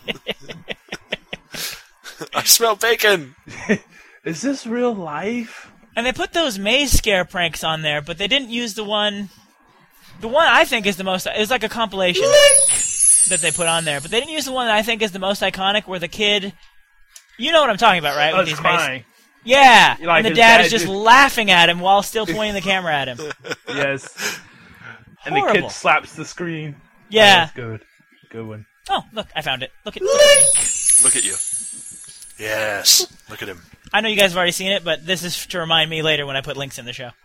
I smell bacon. Is this real life? And they put those maze scare pranks on there, but they didn't use the one. The one I think is the most. It was like a compilation that they put on there, but they didn't use the one that I think is the most iconic, where the kid. You know what I'm talking about, right? I With was these maze. crying. Yeah, You like and the his dad, dad is just just- laughing at him while still pointing the camera at him. Yes. And the Horrible. kid slaps the screen. Oh, Yeah. that's good. Good one. Oh, look, I found it. Look at. Look at Look at you. Yes. Look at him. I know you guys have already seen it, but this is to remind me later when I put links in the show.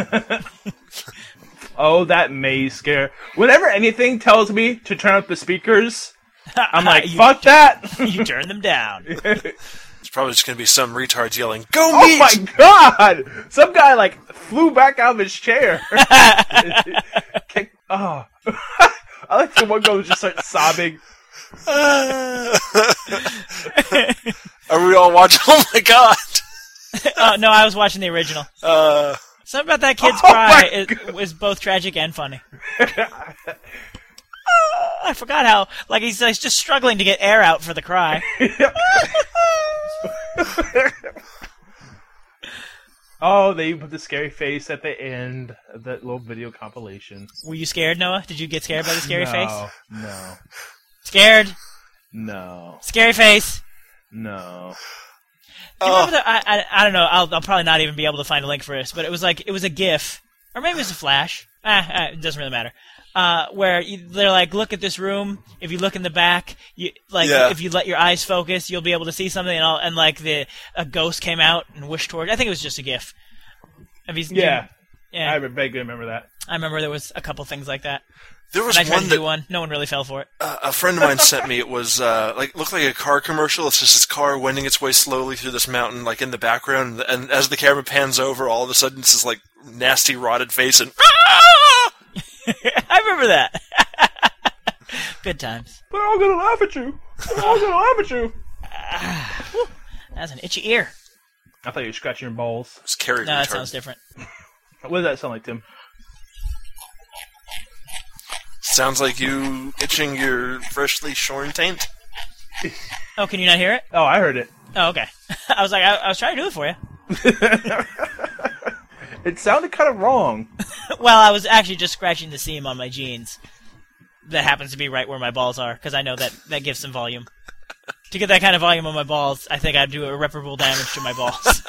Oh, that maze scare. Whenever anything tells me to turn up the speakers, I'm like, You- fuck that! You turn them down. It's probably just going to be some retards yelling, "Go Oh meat!" my god! Some guy, like, flew back out of his chair. Kick- oh. I like the one girl just starts sobbing. Are we all watching? Oh my god! Oh, no, I was watching the original. Uh, Something about that kid's Oh cry my is, was both tragic and funny. Uh, I forgot how, like, he's, he's just struggling to get air out for the cry. Oh, they put the scary face at the end of that little video compilation. Were you scared, Noah? Did you get scared by the scary no, face? No. Scared? No. Scary face? No. Do you Oh. remember the, I, I, I don't know, I'll, I'll probably not even be able to find a link for this, but it was like, it was a GIF, or maybe it was a flash, ah, ah, it doesn't really matter, uh, where you, they're like, look at this room, if you look in the back, you, like, Yeah. if you let your eyes focus, you'll be able to see something, and, all, and like, the a ghost came out and wished toward, I think it was just a GIF. Have you, Yeah. yeah, I I, vaguely remember that. remember there was a couple things like that. there was And I tried one to that do one, no one really fell for it. uh, a friend of mine sent me. It was uh, like looked like a car commercial. It's just this car wending its way slowly through this mountain, like in the background. And as the camera pans over, all of a sudden, it's this like nasty, rotted face, and I remember that. Good times. They're all gonna laugh at you. They're all gonna laugh at you. That's an itchy ear. I thought you were scratching your balls. it's carried No, that retard. sounds different. What does that sound like, Tim? Sounds like you itching your freshly shorn taint. Oh, can you not hear it? Oh, I heard it. Oh, okay. I was like, I, I was trying to do it for you. It sounded kind of wrong. Well, I was actually just scratching the seam on my jeans. That happens to be right where my balls are, because I know that that gives some volume. To get that kind of volume on my balls, I think I'd do irreparable damage to my balls.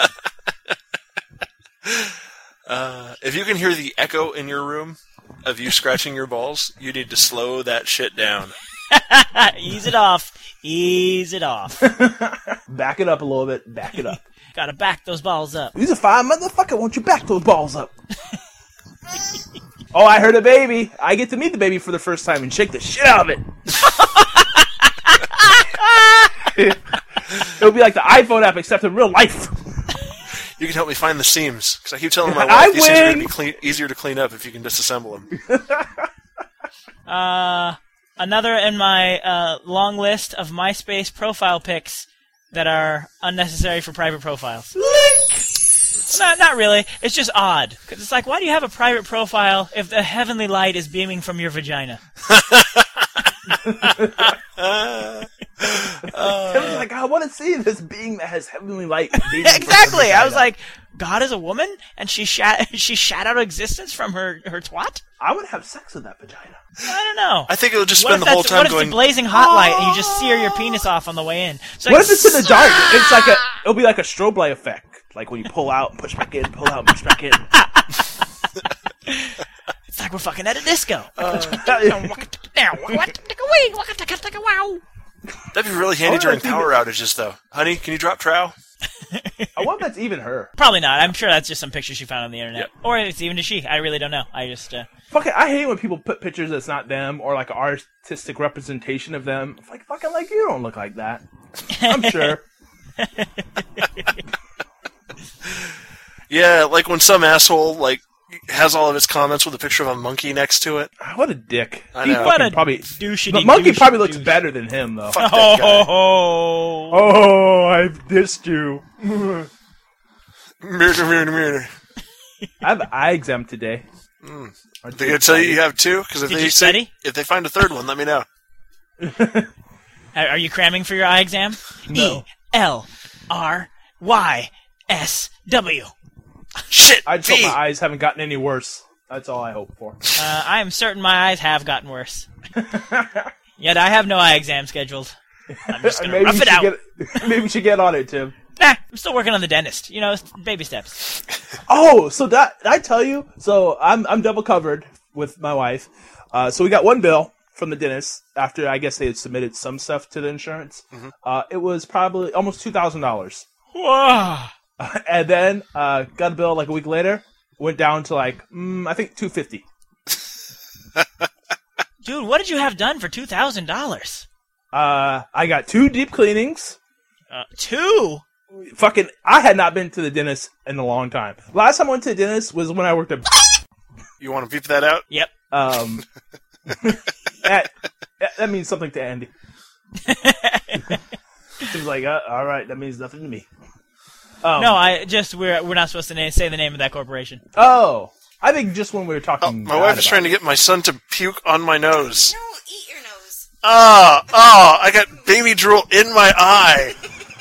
Uh, if you can hear the echo in your room of you scratching your balls, you need to slow that shit down. Ease it off. Ease it off. Back it up a little bit. Back it up. Gotta back those balls up. He's a fine motherfucker. Won't you back those balls up? Oh, I heard a baby. I get to meet the baby for the first time and shake the shit out of it. It'll be like the iPhone app, except in real life. You can help me find the seams, because I keep telling my wife I these things are going to win! be clean, easier to clean up if you can disassemble them. Uh, another in my uh, long list of MySpace profile pics that are unnecessary for private profiles. Not, not really. It's just odd. Because it's like, why do you have a private profile if the heavenly light is beaming from your vagina? uh, Tim's like, I want to see this being that has heavenly light. Exactly. I was like, God is a woman, and she shat she shat out of existence from her, her twat? I would have sex with that vagina. I don't know. I think it'll just What spend if the whole that's- time what if going. it's a blazing hot light and you just sear your penis off on the way in? It's like, What if it's in the dark? It's like a. It'll be like a strobe light effect, like when you pull out, and push back in, pull out, and push back in. It's like we're fucking at a disco. That'd be really handy Oh, during I think power outages, though. Honey, can you drop trow? I wonder if that's even her. Probably not. I'm sure that's just some picture she found on the internet. Yep. Or it's even a she. I really don't know. I just... Uh... Fuck it, I hate when people put pictures that's not them or like an artistic representation of them. It's like, fucking, like, you don't look like that. I'm sure. Yeah, like when some asshole like has all of its comments with a picture of a monkey next to it. What a dick. I He know. What a probably, douchey the monkey douche, probably looks douche. better than him, though. Fuck Oh, that guy. oh, Oh, I've dissed you. Murder, murder, murder. I have an eye exam today. Mm. Are they gonna tell you you have two? Because if Did they you say, study? if they find a third one, let me know. Are are you cramming for your eye exam? No. E L R Y S W. Shit. I just hope V. my eyes haven't gotten any worse. That's all I hope for. Uh, I am certain my eyes have gotten worse. Yet I have no eye exam scheduled. I'm just gonna maybe rough we it should out. Get, maybe we should get on it, Tim. Nah, I'm still working on the dentist. You know, baby steps. Oh, so that did I tell you? So I'm I'm double covered with my wife. Uh, so we got one bill from the dentist after I guess they had submitted some stuff to the insurance. Mm-hmm. Uh, it was probably almost two thousand dollars. Whoa. And then uh, got a bill like a week later. Went down to like mm, I think two fifty. Dude, what did you have done for two thousand dollars? Uh, I got two deep cleanings. Uh, two? Fucking, I had not been to the dentist in a long time. Last time I went to the dentist was when I worked at. You want to beep that out? Yep. Um, that, that means something to Andy. He was like, uh, all right, that means nothing to me. Um, No, I just we're we're not supposed to na- say the name of that corporation. Oh, I think just when we were talking. Oh, my wife is trying to get my son to puke on my nose. No, eat your nose. Ah, ah, I got baby drool in my eye.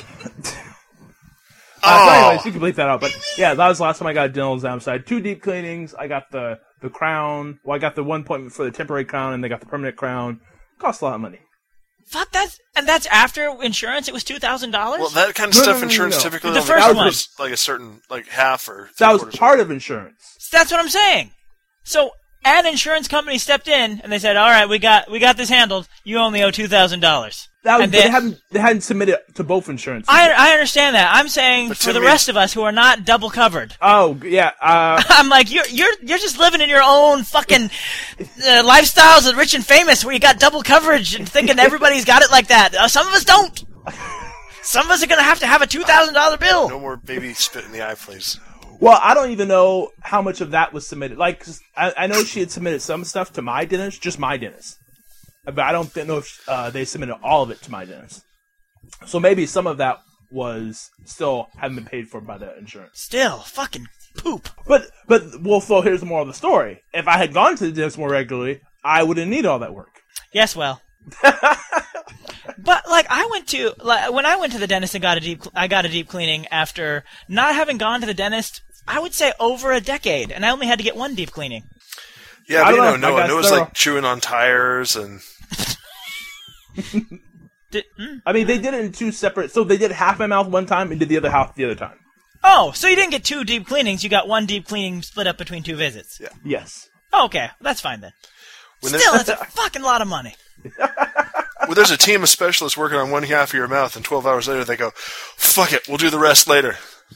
Uh, so Oh. anyways, you can bleep that out. But yeah, that was the last time I got a dental exam. So I had two deep cleanings. I got the the crown. Well, I got the one appointment for the temporary crown, and they got the permanent crown. Cost a lot of money. Fuck that's and that's after insurance. It was two thousand dollars. Well, that kind of No, stuff no, no, no, insurance no. typically The only first covers, one. like a certain like half or That was three-quarters. part of insurance. That's what I'm saying. So an insurance company stepped in and they said, "All right, we got we got this handled. You only owe two thousand dollars." That was, And they then- hadn't they hadn't submitted to both insurances. I I understand that. I'm saying But for to the me- rest of us who are not double covered. Oh yeah. Uh, I'm like you're you're you're just living in your own fucking uh, lifestyles of rich and famous, where you got double coverage and thinking everybody's got it like that. Uh, some of us don't. Some of us are gonna have to have a two thousand dollar bill. No more baby spit in the eye, please. well, I don't even know how much of that was submitted. Like, 'cause I, I know she had submitted some stuff to my dentist, just my dentist, but I don't know if uh, they submitted all of it to my dentist. So maybe some of that was still hadn't been paid for by the insurance. Still, fucking poop. But but well, so here's the moral of the story: if I had gone to the dentist more regularly, I wouldn't need all that work. Yes, well. But like I went to like when I went to the dentist and got a deep I got a deep cleaning after not having gone to the dentist, I would say over a decade, and I only had to get one deep cleaning. Yeah, I but you don't know, know, no I one guess knows they're- like chewing on tires and Did, mm. I mean, they did it in two separate. So they did half my mouth one time and did the other half the other time. Oh, so you didn't get two deep cleanings, you got one deep cleaning split up between two visits. Yeah. Yes. Oh, okay, that's fine then. when Still, there's, that's a fucking lot of money. when there's a team of specialists working on one half of your mouth, and twelve hours later they go, "Fuck it, we'll do the rest later."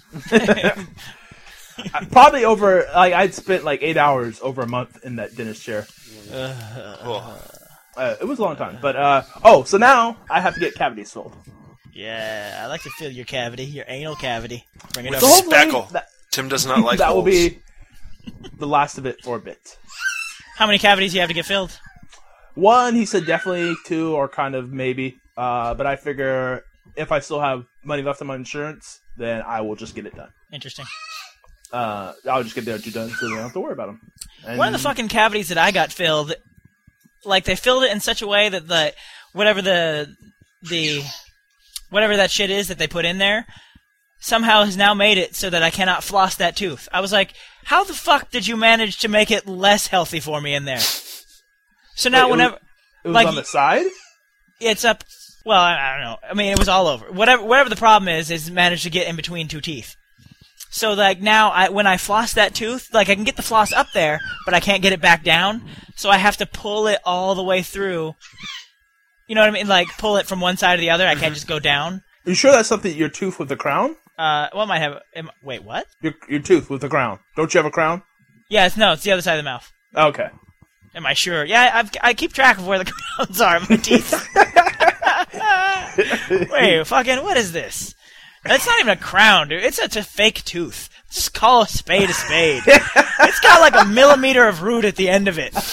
Probably over. Like I'd spent like eight hours over a month in that dentist chair. Oh. Uh, it was a long time, but uh, oh, so now I have to get cavities filled. Yeah, I like to feel your cavity, your anal cavity. Bring it With So over. hopefully spackle. that, Tim does not like that will holes. be the last of it for a bit. How many cavities do you have to get filled? One, he said definitely. Two, or kind of maybe. Uh, but I figure if I still have money left on my insurance, then I will just get it done. Interesting. Uh, I'll just get the other two done so they don't have to worry about them. And One of the fucking cavities that I got filled, like they filled it in such a way that the whatever the the whatever that shit is that they put in there somehow has now made it so that I cannot floss that tooth. I was like, how the fuck did you manage to make it less healthy for me in there? So now Wait, it whenever was, it was like on the side? It's up. Well, I, I don't know. I mean, it was all over. Whatever, whatever the problem is, is managed to get in between two teeth. So like now, I when I floss that tooth, like I can get the floss up there, but I can't get it back down. So I have to pull it all the way through. You know what I mean? Like pull it from one side to the other. I can't just go down. Are you sure that's something your tooth with the crown? Uh, well, I might have. Am, wait, what? Your your tooth with the crown. Don't you have a crown? Yeah, it's no, it's the other side of the mouth. Okay. Am I sure? Yeah, I've, I keep track of where the crowns are in my teeth. Wait, fucking, what is this? That's not even a crown, dude. It's a, it's a fake tooth. Just call a spade a spade. It's got like a millimeter of root at the end of it.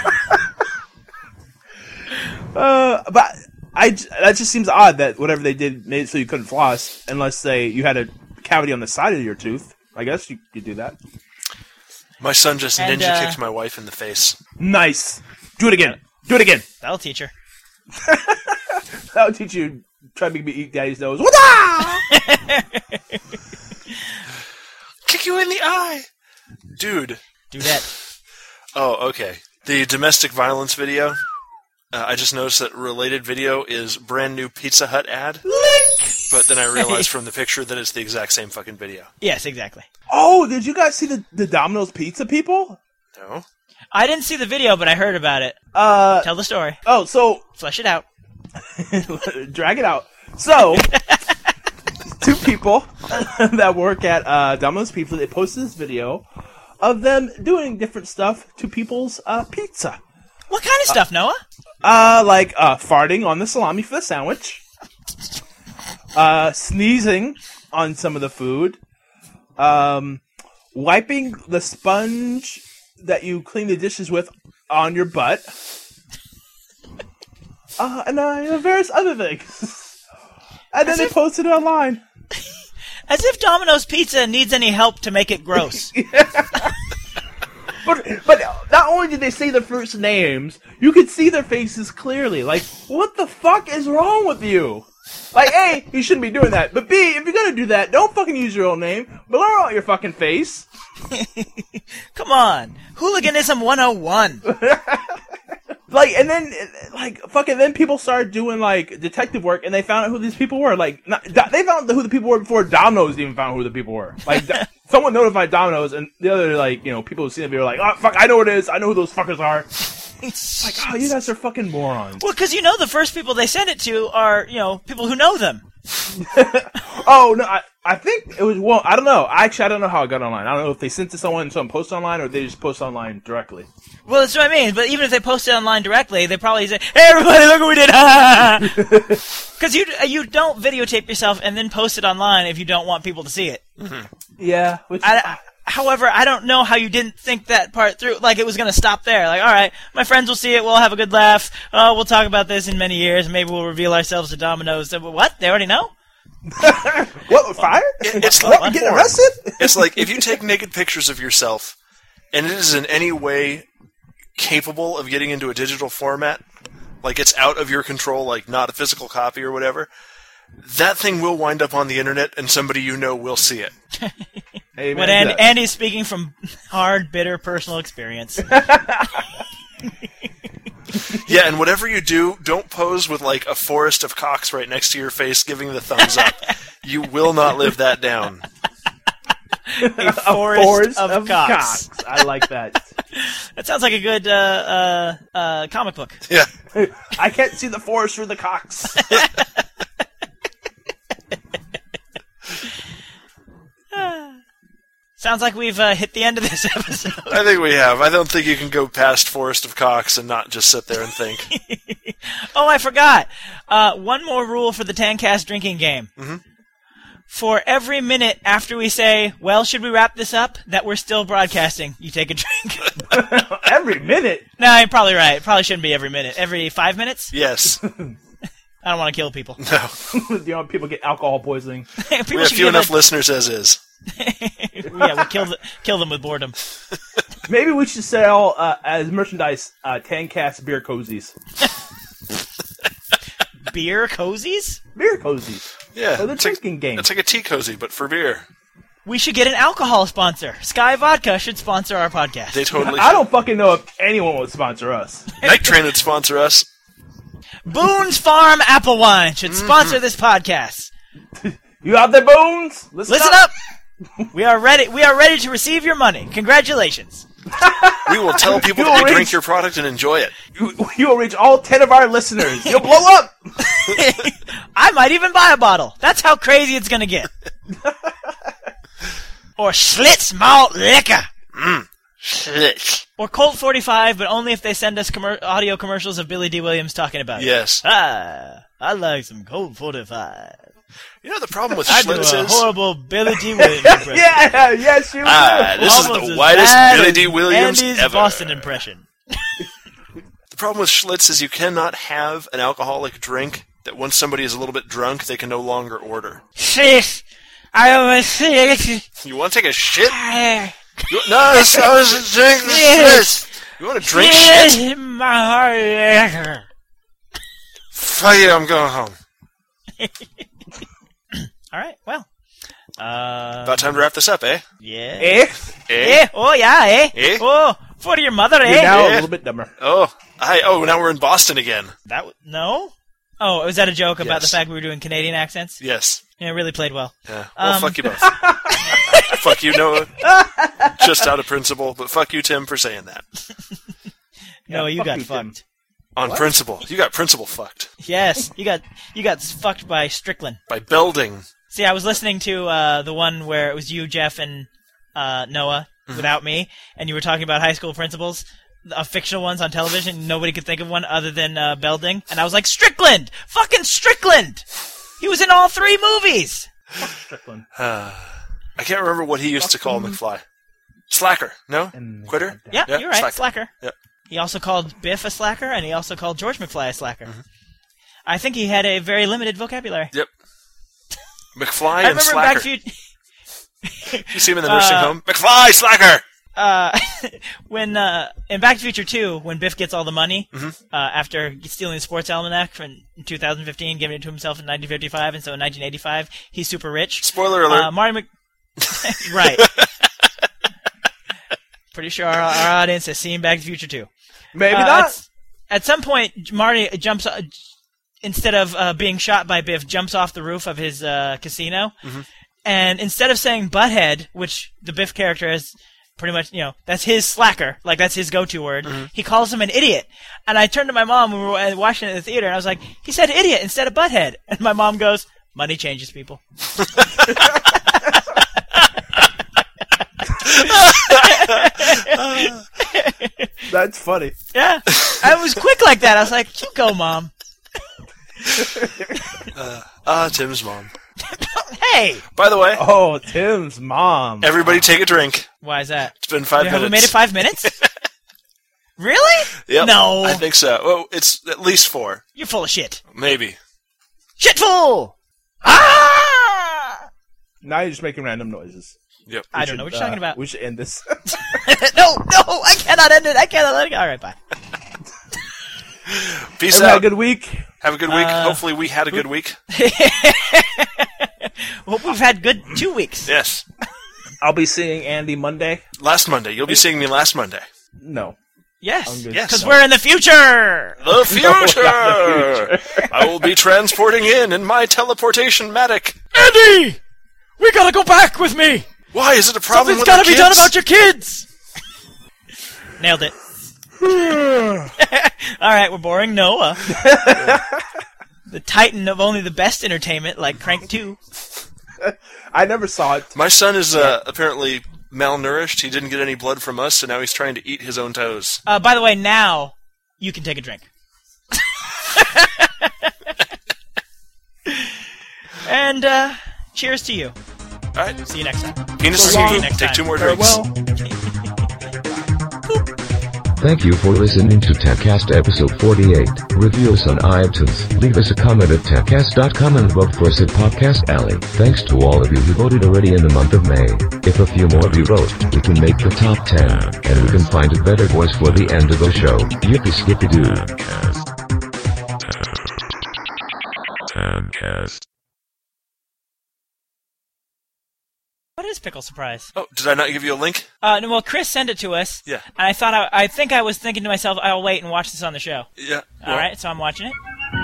uh, but I that just seems odd that whatever they did made it so you couldn't floss unless, say, you had a cavity on the side of your tooth. I guess you could do that. My son just And, ninja uh, kicked my wife in the face. Nice. Do it again. Do it again. That'll teach her. That'll teach you. Try to make me eat daddy's nose. What's Kick you in the eye! Dude. Do that. Oh, okay. The domestic violence video. Uh, I just noticed that related video is brand new Pizza Hut ad. But then I realized from the picture that it's the exact same fucking video. Yes, exactly. Oh, did you guys see the, the Domino's Pizza people? No. I didn't see the video, but I heard about it. Uh, Tell the story. Oh, so Flesh it out. drag it out. So, two people that work at uh, Domino's Pizza, they posted this video of them doing different stuff to people's uh, pizza. What kind of stuff, Noah? Uh, like uh, farting on the salami for the sandwich, uh, sneezing on some of the food, um, wiping the sponge that you clean the dishes with on your butt, uh, and uh, various other things. And then As they if- posted it online. As if Domino's Pizza needs any help to make it gross. But but not only did they say the first names, you could see their faces clearly. Like, what the fuck is wrong with you? Like, A, you shouldn't be doing that. But B, if you're gonna do that, don't fucking use your own name. Blur out your fucking face. Come on. Hooliganism one oh one. Like, and then, like, fucking, then people started doing, like, detective work, and they found out who these people were. Like, not, they found out who the people were before Domino's even found who the people were. Like, someone notified Domino's, and the other, like, you know, people who seen the video were like, oh, fuck, I know what it is. I know who those fuckers are. Like, oh, you guys are fucking morons. Well, because you know the first people they send it to are, you know, people who know them. Oh, no, I, I think it was, well, I don't know. Actually, I don't know how it got online. I don't know if they sent it to someone and someone posted online, or if they just post online directly. Well, that's what I mean. But even if they post it online directly, they probably say, "Hey, everybody, look what we did!" Because you you don't videotape yourself and then post it online if you don't want people to see it. Mm-hmm. Yeah. Which, I, however, I don't know how you didn't think that part through. Like it was going to stop there. Like, all right, my friends will see it. We'll have a good laugh. Oh, we'll talk about this in many years. Maybe we'll reveal ourselves to Domino's. What? They already know? What? Fire? It, it's What? like You getting arrested? It's like if you take naked pictures of yourself, and it is in any way capable of getting into a digital format, like it's out of your control, like not a physical copy or whatever, that thing will wind up on the internet, and somebody you know will see it. Hey, man, When Andy, that- Andy's speaking from hard, bitter personal experience. Yeah, and whatever you do, don't pose with like a forest of cocks right next to your face giving the thumbs up. You will not live that down. A a forest, forest of, of cocks. cocks. I like that. That sounds like a good uh, uh, uh, comic book. Yeah. I can't see the forest through the cocks. Sounds like we've uh, hit the end of this episode. I think we have. I don't think you can go past Forest of Cocks and not just sit there and think. Oh, I forgot. Uh, one more rule for the Tancast drinking game. Mm-hmm. for every minute after we say, well, should we wrap this up, that we're still broadcasting, you take a drink. Every minute? No, you're probably right. It probably shouldn't be every minute. Every five minutes? Yes. I don't want to kill people. No. You know, people get alcohol poisoning. People We have should few give enough a- listeners as is. Yeah, we'll kill, the, kill them with boredom. Maybe we should sell, uh, as merchandise, uh, Tancast beer cozies. Beer cozies? Beer cozies. Yeah. For the it's like- drinking game. It's like a tea cozy, but for beer. We should get an alcohol sponsor. Sky Vodka should sponsor our podcast. They totally I don't fucking know if anyone would sponsor us. Night Train would sponsor us. Boone's Farm Apple Wine should sponsor this podcast. You out there, Bones? Listen, Listen up. We are ready. We are ready to receive your money. Congratulations. We will tell people You that we reach- drink your product and enjoy it. You, you will reach all ten of our listeners. You'll blow up. I might even buy a bottle. That's how crazy it's gonna get. Or Schlitz malt liquor. Shit. Or Colt forty-five, but only if they send us commer- audio commercials of Billy D. Williams talking about it. Yes. Ah, I like some Colt forty-five. You know the problem with I do Schlitz a is... horrible Billy D. Williams impression. Yeah, yes, you Ah, will. this is Almost the as widest bad Billy as D. Williams Andy's ever. Boston impression. The problem with Schlitz is you cannot have an alcoholic drink that once somebody is a little bit drunk, they can no longer order. Shit, I almost sick. You want to take a shit? You, no, I was drinking Yes. Schlitz. You want to drink shit? My heart. Fuck you, I'm going home. All right, well. Uh, About time to wrap this up, eh? yeah. Eh? Eh? Eh? Oh, yeah, eh? Eh? Oh, for your mother, eh? You're now a Eh? little bit dumber. Oh, hi. Oh, now we're in Boston again. That w- no? Oh, was that a joke about Yes. the fact we were doing Canadian accents? Yes. Yeah, it really played well. Yeah. Well, Um, fuck you both. Fuck you, Noah. Just out of principle, but fuck you, Tim, for saying that. No, Yeah, you fuck got you, Tim. fucked. On principle. You got principle fucked. Yes, you got you got fucked by Strickland. By Belding. See, I was listening to uh, the one where it was you, Jeff, and uh, Noah Mm-hmm. without me, and you were talking about high school principals, uh, fictional ones on television. Nobody could think of one other than uh, Belding, and I was like, Strickland! Fucking Strickland! He was in all three movies! Strickland. Uh, I can't remember what he used to call McFly. Slacker. No? And- Quitter? Yeah, Yeah, you're right, slacker. slacker. Yep. He also called Biff a slacker, and he also called George McFly a slacker. Mm-hmm. I think he had a very limited vocabulary. Yep. McFly I and remember Slacker. Back to Future... You see him in the nursing Uh, home? McFly, Slacker! Uh, when uh, in Back to the Future two, when Biff gets all the money Mm-hmm. uh, after stealing the sports almanac from two thousand fifteen, giving it to himself in nineteen fifty-five, and so in nineteen eighty-five he's super rich. Spoiler alert. Uh, Marty Mc... right. Pretty sure our, our audience has seen Back to the Future two. Maybe Uh, not. At, at some point, Marty jumps uh, instead of uh, being shot by Biff, jumps off the roof of his uh, casino, Mm-hmm. and instead of saying butthead, which the Biff character is pretty much, you know, that's his slacker, like that's his go-to word, Mm-hmm. he calls him an idiot. And I turned to my mom when we were watching it in the theater, and I was like, he said idiot instead of butthead. And my mom goes, money changes people. That's funny. Yeah, I was quick like that. I was like, you go, mom. Ah, Tim's mom. Hey, By the way, Oh, Tim's mom. everybody take a drink. why is that? It's been five Have we minutes. made it five minutes? Really? Yep. No. I think so. Well, it's at least four. You're full of shit. Maybe. Shitful! Ah! Now you're just making random noises. Yep. I don't know what you're Uh, talking about. We should end this. no, no, I cannot end it. I cannot let it go. All right, bye. Peace Have out. a good week. Have a good week. Uh, Hopefully we had a good week. Well, we've had good two weeks. Yes. I'll be seeing Andy Monday. Last Monday. You'll be seeing me last Monday. No. I'm Yes, good. Yes. because we're in the future. The future! the future. I will be transporting in in my teleportation matic. Andy, we gotta go back with me. Why is it a problem Something's with gotta our be done kids? about your kids. Nailed it. All right, we're boring Noah. The titan of only the best entertainment, like Crank two. I never saw it. My son is uh, apparently malnourished. He didn't get any blood from us, so now he's trying to eat his own toes. Uh, by the way, now you can take a drink. And uh, cheers to you. All right. See you next time. Penis See to you you. next Take time. two more Farewell. drinks. Thank you for listening to TechCast episode forty-eight. Review us on iTunes, leave us a comment at techcast dot com and vote for us at Podcast Alley. Thanks to all of you who voted already in the month of May. If a few more of you vote, we can make the top ten, and we can find a better voice for the end of the show. Yippee skippy doo. Tancast. What is Pickle Surprise? Oh, did I not give you a link? Uh, no, well, Chris sent it to us. Yeah. And I thought I, I think I was thinking to myself, I'll wait and watch this on the show. Yeah. All right, so I'm watching it.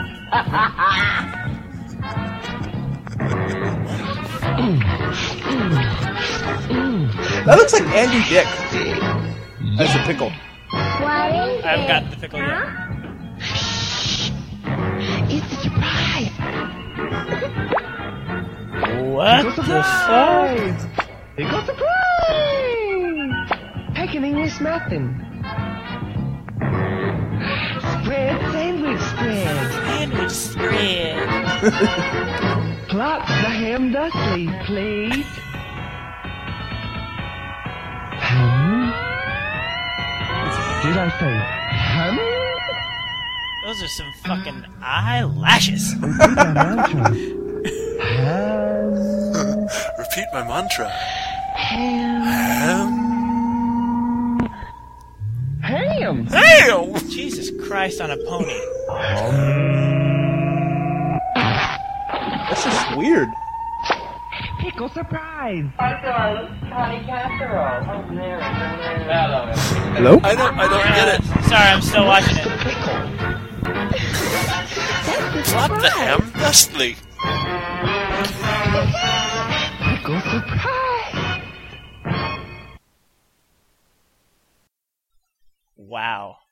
That looks like Andy Dick. That's a pickle. I haven't gotten the pickle yet. It's a surprise. What the fuck? Pickle surprise! Take an English muffin. Spread sandwich spread. Sandwich spread. Plop the ham dustly, please. Hum? Did I say hum? Those are some fucking eyelashes. Repeat my mantra. Ham. Repeat my mantra. Ham. Ham. Ham! Jesus Christ on a pony. That's just weird. Pickle surprise. Hello? I don't, I don't get it. Sorry, I'm still watching it. Plop the ham dustly. Pickle surprise. Wow.